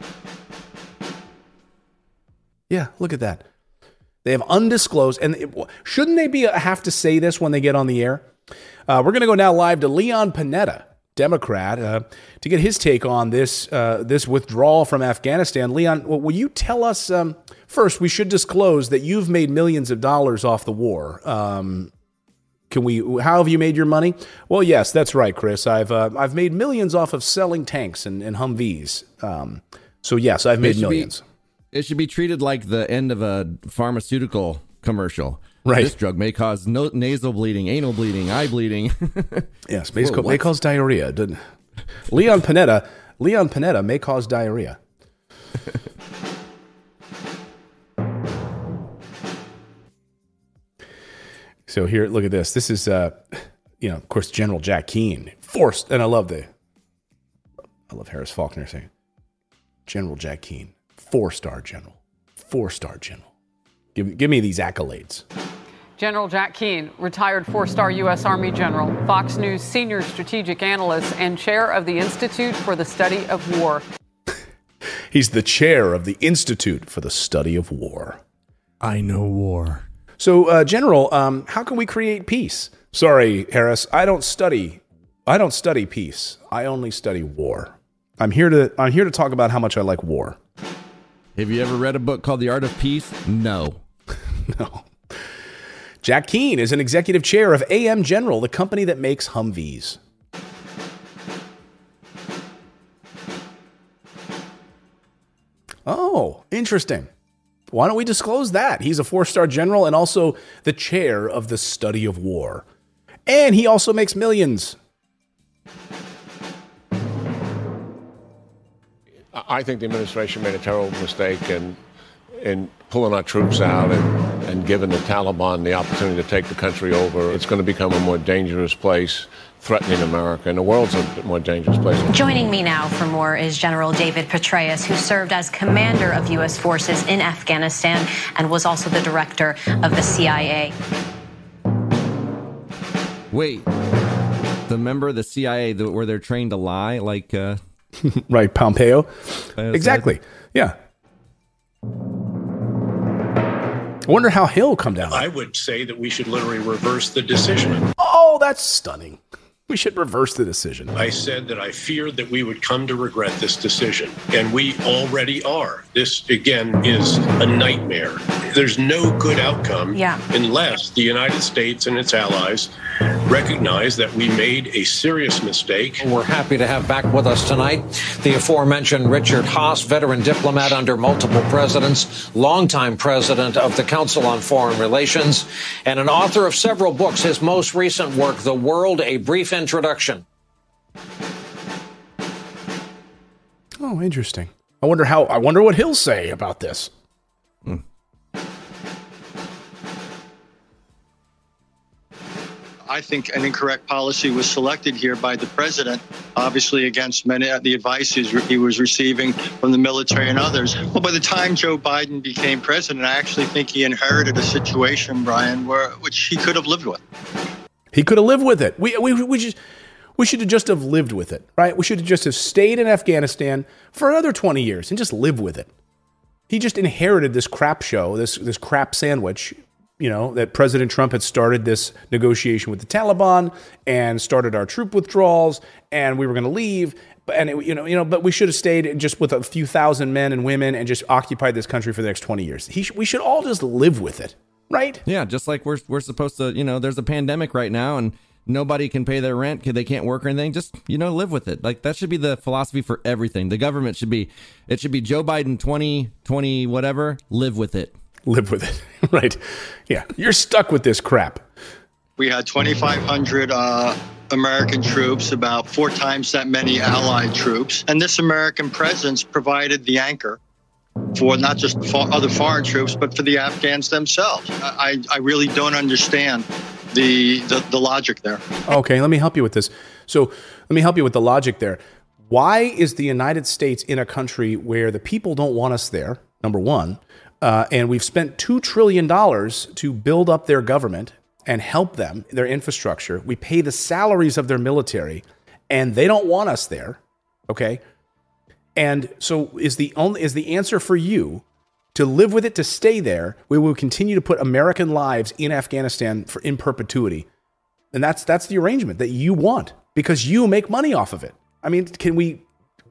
Yeah, look at that. They have undisclosed, and shouldn't they have to say this when they get on the air? We're going to go now live to Leon Panetta, Democrat, to get his take on this withdrawal from Afghanistan. Leon, will you tell us first? We should disclose that you've made millions of dollars off the war. How have you made your money? Well, yes, that's right, Chris. I've made millions off of selling tanks and Humvees. So yes, I've made millions. It should be treated like the end of a pharmaceutical commercial. Right. This drug may cause nasal bleeding, anal bleeding, eye bleeding. Yes, may cause diarrhea. Leon Panetta may cause diarrhea. So here, look at this. This is, of course, General Jack Keane forced, and I love Harris Faulkner saying, General Jack Keane, 4-star general, 4-star general. Give me these accolades. General Jack Keane, retired 4-star U.S. Army general, Fox News senior strategic analyst, and chair of the Institute for the Study of War. He's the chair of the Institute for the Study of War. I know war. So, General, how can we create peace? Sorry, Harris, I don't study peace. I only study war. I'm here to talk about how much I like war. Have you ever read a book called The Art of Peace? No. No. Jack Keane is an executive chair of AM General, the company that makes Humvees. Oh, interesting. Why don't we disclose that? He's a 4-star general and also the chair of the study of war. And he also makes millions. I think the administration made a terrible mistake in pulling our troops out and giving the Taliban the opportunity to take the country over. It's going to become a more dangerous place, threatening America, and the world's a more dangerous place. Joining me now for more is General David Petraeus, who served as commander of U.S. forces in Afghanistan and was also the director of the CIA. Wait, the member of the CIA where they're trained to lie, like... Right, Pompeo. Exactly, yeah. I wonder how he'll come down. I would say that we should literally reverse the decision. Oh, that's stunning. We should reverse the decision. I said that I feared that we would come to regret this decision, and we already are. This, again, is a nightmare. There's no good outcome unless the United States and its allies recognize that we made a serious mistake. We're happy to have back with us tonight the aforementioned Richard Haass, veteran diplomat under multiple presidents, longtime president of the Council on Foreign Relations, and an author of several books. His most recent work, The World, A Brief Introduction. Oh, interesting. I wonder what he'll say about this. I think an incorrect policy was selected here by the president, obviously against many of the advice he was receiving from the military and others. Well, by the time Joe Biden became president, I actually think he inherited a situation, Brian, which he could have lived with. He could have lived with it. We should have just have lived with it, right? We should have just have stayed in Afghanistan for another 20 years and just live with it. He just inherited this crap show, this crap sandwich, that President Trump had started this negotiation with the Taliban and started our troop withdrawals, and we were going to leave. But we should have stayed just with a few thousand men and women and just occupied this country for the next 20 years. We should all just live with it, right? Yeah, just like we're supposed to, there's a pandemic right now and nobody can pay their rent because they can't work or anything. Just, live with it. Like, that should be the philosophy for everything. The government should be Joe Biden 2020, whatever, live with it. Live with it. Right. Yeah. You're stuck with this crap. We had 2,500 American troops, about 4 times that many Allied troops. And this American presence provided the anchor for not just other foreign troops, but for the Afghans themselves. I really don't understand the logic there. Okay, let me help you with this. So let me help you with the logic there. Why is the United States in a country where the people don't want us there, number one, and we've spent $2 trillion to build up their government and help them, their infrastructure. We pay the salaries of their military, and they don't want us there, okay? And so is the answer for you to live with it, to stay there? We will continue to put American lives in Afghanistan in perpetuity. And that's the arrangement that you want because you make money off of it. I mean, can we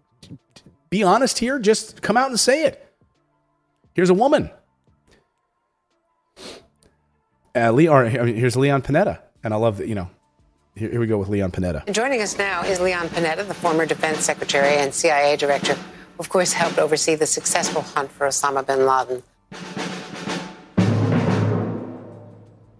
be honest here? Just come out and say it. Here's a woman. Here's Leon Panetta. And I love that, here we go with Leon Panetta. Joining us now is Leon Panetta, the former defense secretary and CIA director, who, of course, helped oversee the successful hunt for Osama bin Laden.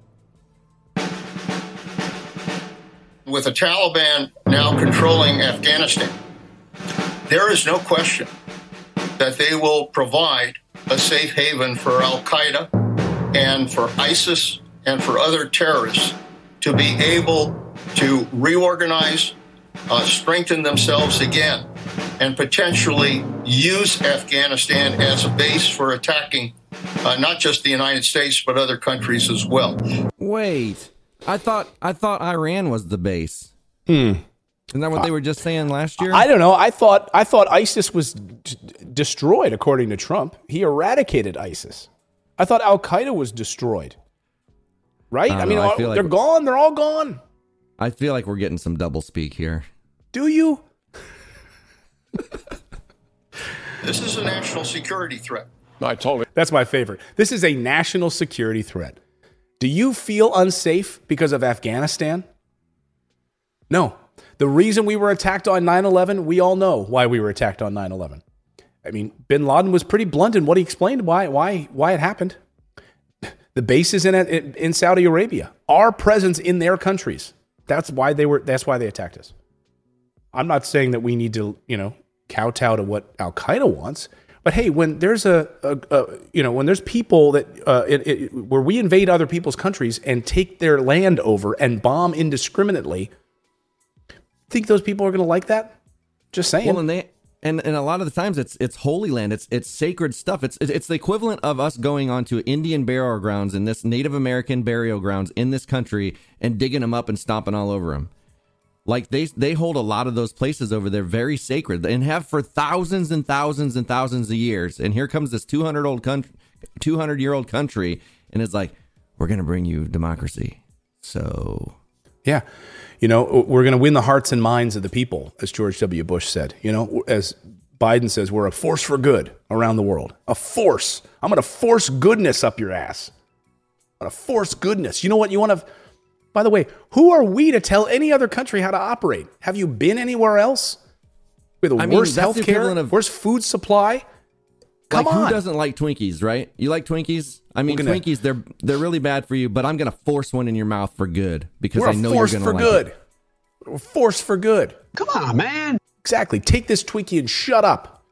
with the Taliban now controlling Afghanistan, there is no question that they will provide a safe haven for al-Qaeda and for ISIS and for other terrorists to be able to reorganize, strengthen themselves again, and potentially use Afghanistan as a base for attacking not just the United States, but other countries as well. Wait, I thought Iran was the base. Isn't that what they were just saying last year? I don't know. I thought ISIS was destroyed, according to Trump. He eradicated ISIS. I thought Al-Qaeda was destroyed. Right? I mean, they're gone. They're all gone. I feel like we're getting some double speak here. Do you? This is a national security threat. I told him. That's my favorite. This is a national security threat. Do you feel unsafe because of Afghanistan? No. The reason we were attacked on 9/11, we all know why we were attacked on 9/11. I mean, bin Laden was pretty blunt in what he explained why it happened. The base is in Saudi Arabia. Our presence in their countries. That's why they attacked us. I'm not saying that we need to, kowtow to what Al-Qaeda wants. But hey, when there's when there's people that where we invade other people's countries and take their land over and bomb indiscriminately, think those people are going to like that? Just saying. Well, and a lot of the times it's holy land. It's sacred stuff. It's the equivalent of us going onto Indian burial grounds and this Native American burial grounds in this country and digging them up and stomping all over them. Like they hold a lot of those places over there very sacred and have for thousands and thousands and thousands of years. And here comes this 200-year-old country, and it's like, we're going to bring you democracy. So yeah. We're going to win the hearts and minds of the people, as George W. Bush said. As Biden says, we're a force for good around the world. A force. I'm going to force goodness up your ass. I'm going to force goodness. You know what? You want to... By the way, who are we to tell any other country how to operate? Have you been anywhere else? With worse healthcare, worse food supply? Come on. Who doesn't like Twinkies, right? You like Twinkies? I mean, Twinkies, they're really bad for you, but I'm going to force one in your mouth for good because I know you're going to like it. We're a force for good. Come on, man. Exactly. Take this Twinkie and shut up.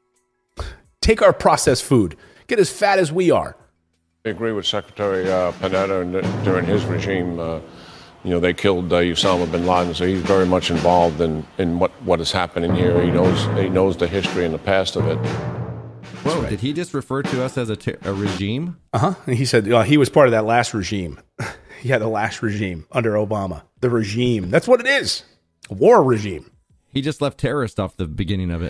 Take our processed food. Get as fat as we are. I agree with Secretary Panetta, and during his regime, they killed Osama bin Laden, so he's very much involved in what is happening here. He knows the history and the past of it. Whoa, right. Did he just refer to us as a regime? Uh-huh. He said he was part of that last regime. Yeah, the last regime under Obama. The regime. That's what it is. A war regime. He just left terrorist off the beginning of it.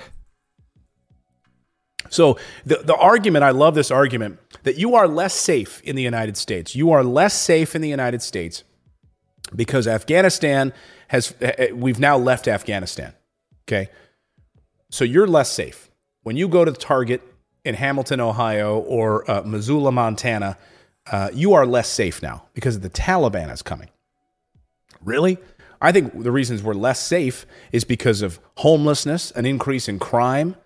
So the argument, I love this argument, that you are less safe in the United States. You are less safe in the United States because we've now left Afghanistan. Okay? So you're less safe. When you go to Target in Hamilton, Ohio, or Missoula, Montana, you are less safe now because the Taliban is coming. Really? I think the reasons we're less safe is because of homelessness, an increase in crime.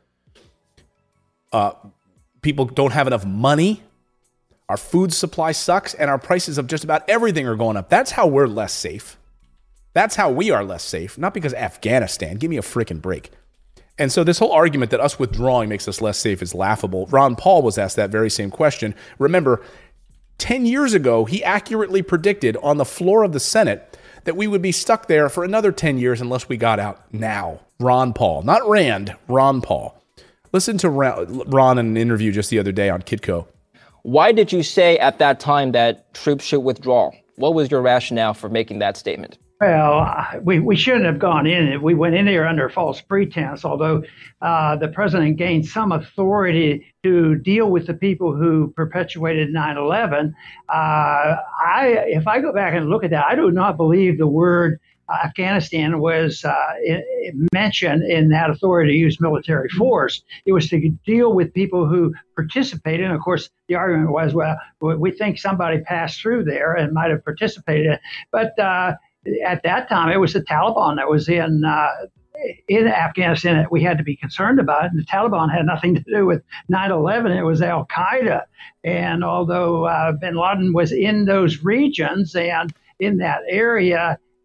People don't have enough money. Our food supply sucks, and our prices of just about everything are going up. That's how we're less safe. That's how we are less safe, not because of Afghanistan. Give me a freaking break. And so this whole argument that us withdrawing makes us less safe is laughable. Ron Paul was asked that very same question. Remember, 10 years ago, he accurately predicted on the floor of the Senate that we would be stuck there for another 10 years unless we got out now. Ron Paul, not Rand, Ron Paul. Listen to Ron in an interview just the other day on Kitco. Why did you say at that time that troops should withdraw? What was your rationale for making that statement? Well, we shouldn't have gone in. We went in there under false pretense, although the president gained some authority to deal with the people who perpetuated 9/11. If I go back and look at that, I do not believe the word Afghanistan was mentioned in that authority to use military force. It was to deal with people who participated. And of course, the argument was, well, we think somebody passed through there and might have participated. But at that time, it was the Taliban that was in Afghanistan that we had to be concerned about. And the Taliban had nothing to do with 9/11. It was Al-Qaeda. And although bin Laden was in those regions and in that area,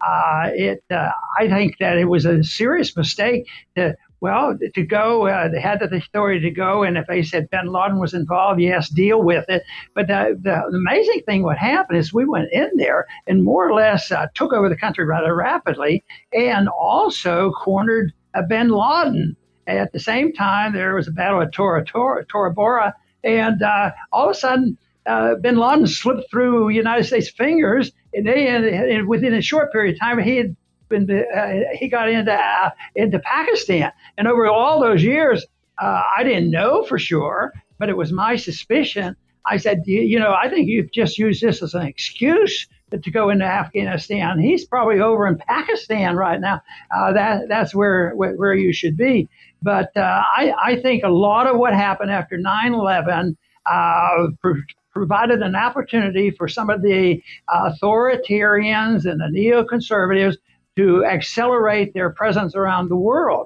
I think that it was a serious mistake to go. They had the authority to go, and if they said bin Laden was involved, yes, deal with it. But the amazing thing what happened is we went in there and more or less took over the country rather rapidly, and also cornered bin Laden. At the same time, there was a battle at Tora Bora, and all of a sudden, bin Laden slipped through United States fingers, and within a short period of time, he got into Pakistan. And over all those years, I didn't know for sure, but it was my suspicion. I said, I think you've just used this as an excuse to go into Afghanistan. He's probably over in Pakistan right now. That's where you should be. But I think a lot of what happened after 9/11 provided an opportunity for some of the authoritarians and the neoconservatives to accelerate their presence around the world.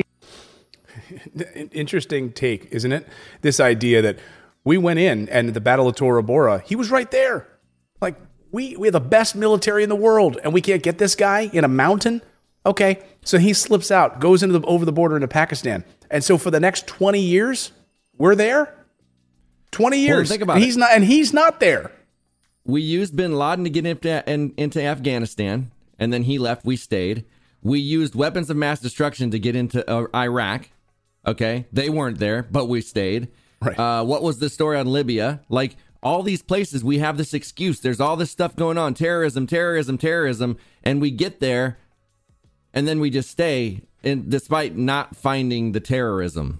Interesting take, isn't it? This idea that we went in and at the Battle of Tora Bora, he was right there. Like, we have the best military in the world and we can't get this guy in a mountain? Okay, so he slips out, goes over the border into Pakistan. And so for the next 20 years, we're there? 20 years. Well, think about he's not there. We used bin Laden to get into Afghanistan, and then he left. We stayed. We used weapons of mass destruction to get into Iraq. Okay, they weren't there, but we stayed. Right. What was the story on Libya? Like, all these places, we have this excuse. There's all this stuff going on. Terrorism. And we get there, and then we just stay, and despite not finding the terrorism.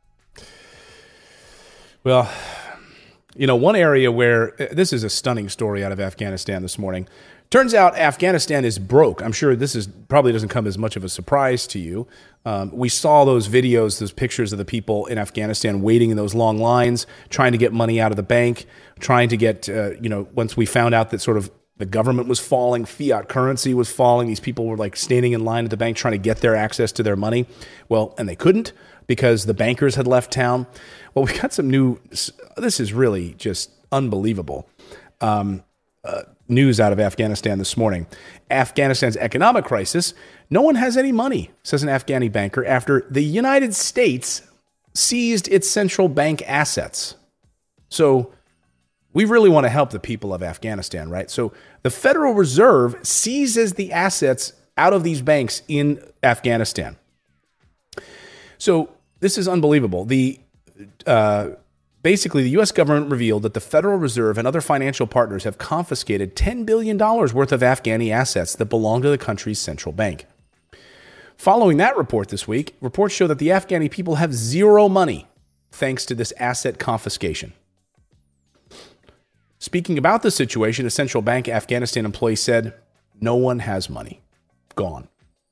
Well, one area where this is a stunning story out of Afghanistan this morning. Turns out Afghanistan is broke. I'm sure this probably doesn't come as much of a surprise to you. We saw those videos, those pictures of the people in Afghanistan waiting in those long lines, trying to get money out of the bank, trying to get, once we found out that sort of the government was falling, fiat currency was falling, these people were like standing in line at the bank trying to get their access to their money. Well, and they couldn't because the bankers had left town. Well, we got some this is really just unbelievable news out of Afghanistan this morning. Afghanistan's economic crisis. No one has any money, says an Afghani banker, after the United States seized its central bank assets. So we really want to help the people of Afghanistan, right? So the Federal Reserve seizes the assets out of these banks in Afghanistan. So this is unbelievable. Basically, the U.S. government revealed that the Federal Reserve and other financial partners have confiscated $10 billion worth of Afghani assets that belong to the country's central bank. Following that report this week, reports show that the Afghani people have zero money thanks to this asset confiscation. Speaking about the situation, a central bank Afghanistan employee said, "No one has money. Gone."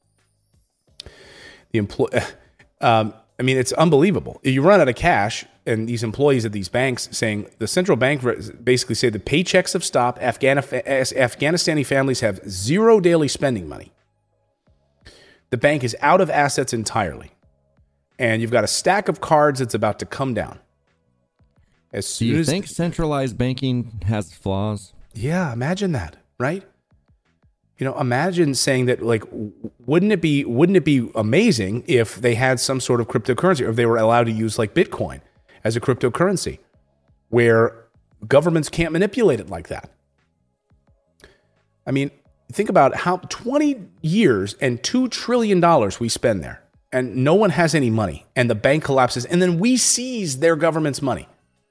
It's unbelievable. You run out of cash, and these employees at these banks saying the central bank basically say the paychecks have stopped. Afghanistani families have zero daily spending money. The bank is out of assets entirely, and you've got a stack of cards that's about to come down. Do you think centralized banking has flaws? Yeah, imagine that, right? Imagine saying that, like, wouldn't it be amazing if they had some sort of cryptocurrency, or if they were allowed to use like Bitcoin as a cryptocurrency, where governments can't manipulate it like that? I mean, think about how 20 years and $2 trillion we spend there, and no one has any money, and the bank collapses, and then we seize their government's money.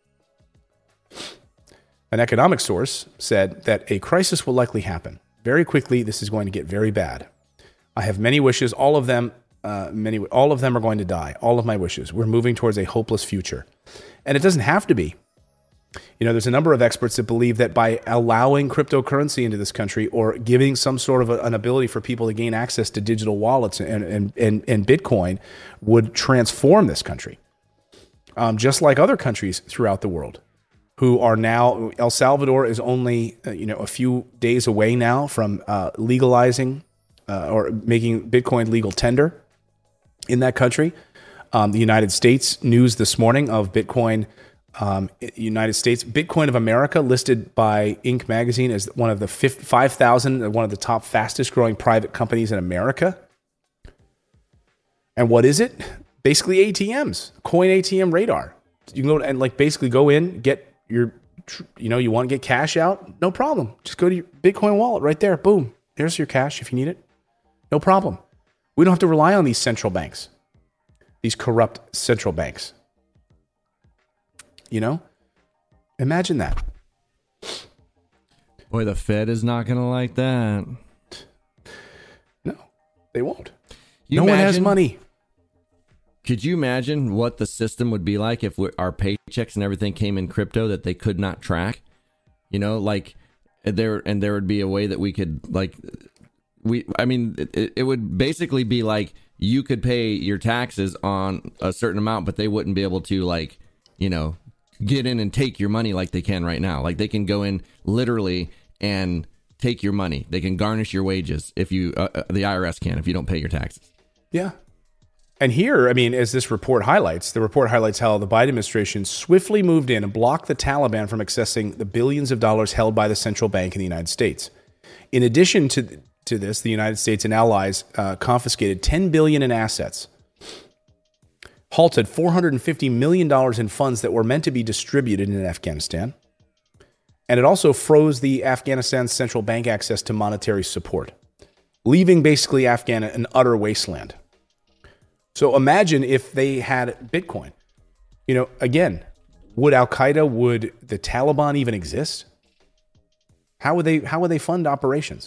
An economic source said that a crisis will likely happen. Very quickly, this is going to get very bad. I have many wishes. All of them are going to die. All of my wishes. We're moving towards a hopeless future. And it doesn't have to be. There's a number of experts that believe that by allowing cryptocurrency into this country, or giving some sort of an ability for people to gain access to digital wallets and Bitcoin, would transform this country. Just like other countries throughout the world, who are now, El Salvador is only a few days away now from legalizing or making Bitcoin legal tender in that country. The United States news this morning of Bitcoin United States. Bitcoin of America, listed by Inc. magazine as one of the 5,000, one of the top fastest growing private companies in America. And what is it? Basically ATMs, Coin ATM Radar. You can go and basically go in, get your, you want to get cash out? No problem. Just go to your Bitcoin wallet right there. Boom. There's your cash if you need it. No problem. We don't have to rely on these central banks, these corrupt central banks. Imagine that. Boy, the Fed is not going to like that. No, they won't. No one has money. Could you imagine what the system would be like if our paychecks and everything came in crypto that they could not track? There would be a way that we could it would basically be like you could pay your taxes on a certain amount, but they wouldn't be able to get in and take your money like they can right now. Like they can go in literally and take your money. They can garnish your wages if you, the IRS can, if you don't pay your taxes. Yeah. And here, as this report highlights, how the Biden administration swiftly moved in and blocked the Taliban from accessing the billions of dollars held by the central bank in the United States. In addition to this, the United States and allies confiscated $10 billion in assets, halted $450 million in funds that were meant to be distributed in Afghanistan, and it also froze the Afghanistan central bank access to monetary support, leaving basically Afghanistan an utter wasteland. So imagine if they had Bitcoin. Again, would Al-Qaeda, would the Taliban even exist? How would they fund operations?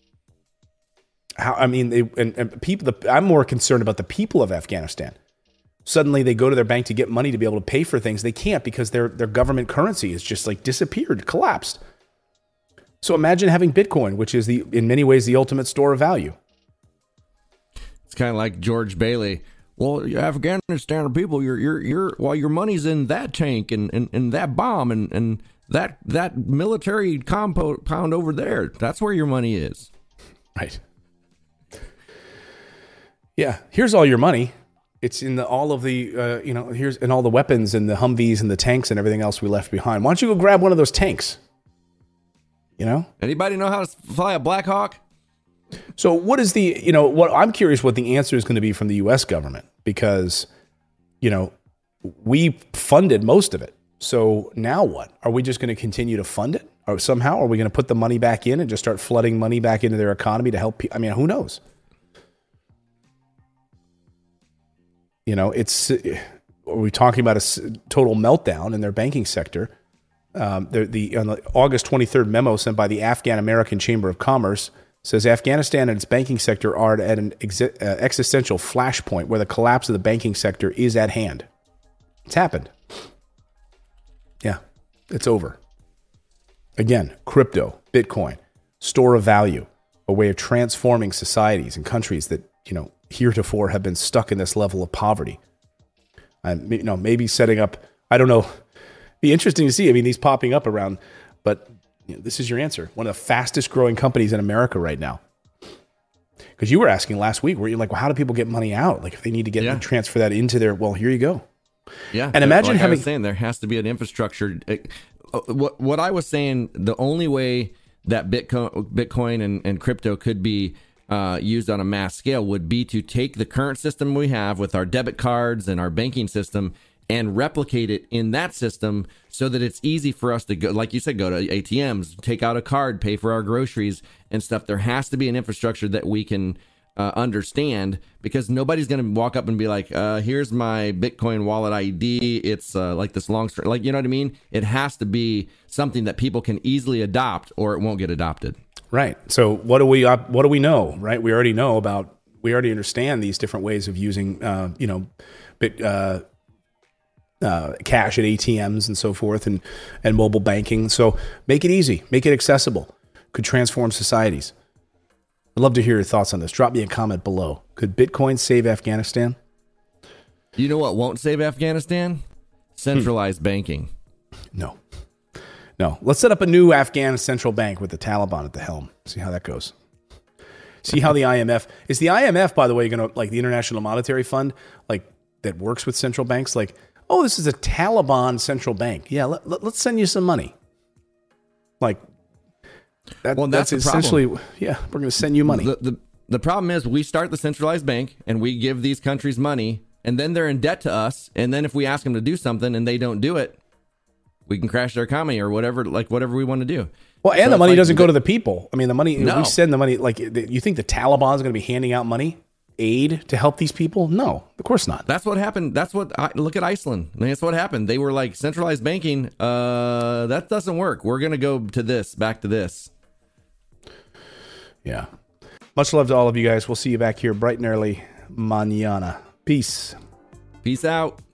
I'm more concerned about the people of Afghanistan. Suddenly they go to their bank to get money to be able to pay for things. They can't because their government currency is just disappeared, collapsed. So imagine having Bitcoin, which is in many ways the ultimate store of value. It's kind of like George Bailey. Well, Afghanistan people, your money's in that tank and that bomb and that military compound over there. That's where your money is. Right. Yeah. Here's all your money. It's in all of the, here's in all the weapons and the Humvees and the tanks and everything else we left behind. Why don't you go grab one of those tanks? Anybody know how to fly a Black Hawk? So what is what I'm curious what the answer is going to be from the U.S. government, because, we funded most of it. So now what? Are we just going to continue to fund it? Or somehow are we going to put the money back in and just start flooding money back into their economy to help people? Who knows? Are we talking about a total meltdown in their banking sector? On the August 23rd memo sent by the Afghan American Chamber of Commerce says Afghanistan and its banking sector are at an existential flashpoint where the collapse of the banking sector is at hand. It's happened. Yeah, it's over. Again, crypto, Bitcoin, store of value, a way of transforming societies and countries that, heretofore have been stuck in this level of poverty. And, maybe setting up, I don't know, be interesting to see. These popping up around, but this is your answer. One of the fastest growing companies in America right now. Because you were asking last week, where you're like, well, how do people get money out? If they need to transfer that into their, well, here you go. Yeah. And imagine I was saying, there has to be an infrastructure. What I was saying, the only way that Bitcoin and crypto could be used on a mass scale would be to take the current system we have with our debit cards and our banking system and replicate it in that system so that it's easy for us to go, like you said, go to ATMs, take out a card, pay for our groceries and stuff. There has to be an infrastructure that we can understand, because nobody's going to walk up and be like, here's my Bitcoin wallet ID. It's like this long story. You know what I mean? It has to be something that people can easily adopt, or it won't get adopted. Right. So what do we know, right? We already understand these different ways of using, cash at ATMs and so forth, and mobile banking. So make it easy, make it accessible. Could transform societies. I'd love to hear your thoughts on this. Drop me a comment below. Could Bitcoin save Afghanistan? You know what won't save Afghanistan? Centralized banking. No. Let's set up a new Afghan central bank with the Taliban at the helm. See how that goes. See how the IMF... Is the IMF, by the way, going to, the International Monetary Fund, that works with central banks? oh, this is a Taliban central bank. Yeah, let's send you some money. Like, that's essentially, yeah, we're going to send you money. The problem is we start the centralized bank and we give these countries money, and then they're in debt to us. And then if we ask them to do something and they don't do it, we can crash their economy or whatever we want to do. Well, and so the money doesn't go to the people. I mean, the money, we send the money, like, you think the Taliban is going to be handing out money, aid to help these people? No, of course not. That's what happened. Look at Iceland. I mean, that's what happened. They were like, centralized banking, that doesn't work. We're going to go to this, back to this. Yeah. Much love to all of you guys. We'll see you back here bright and early mañana. Peace. Peace out.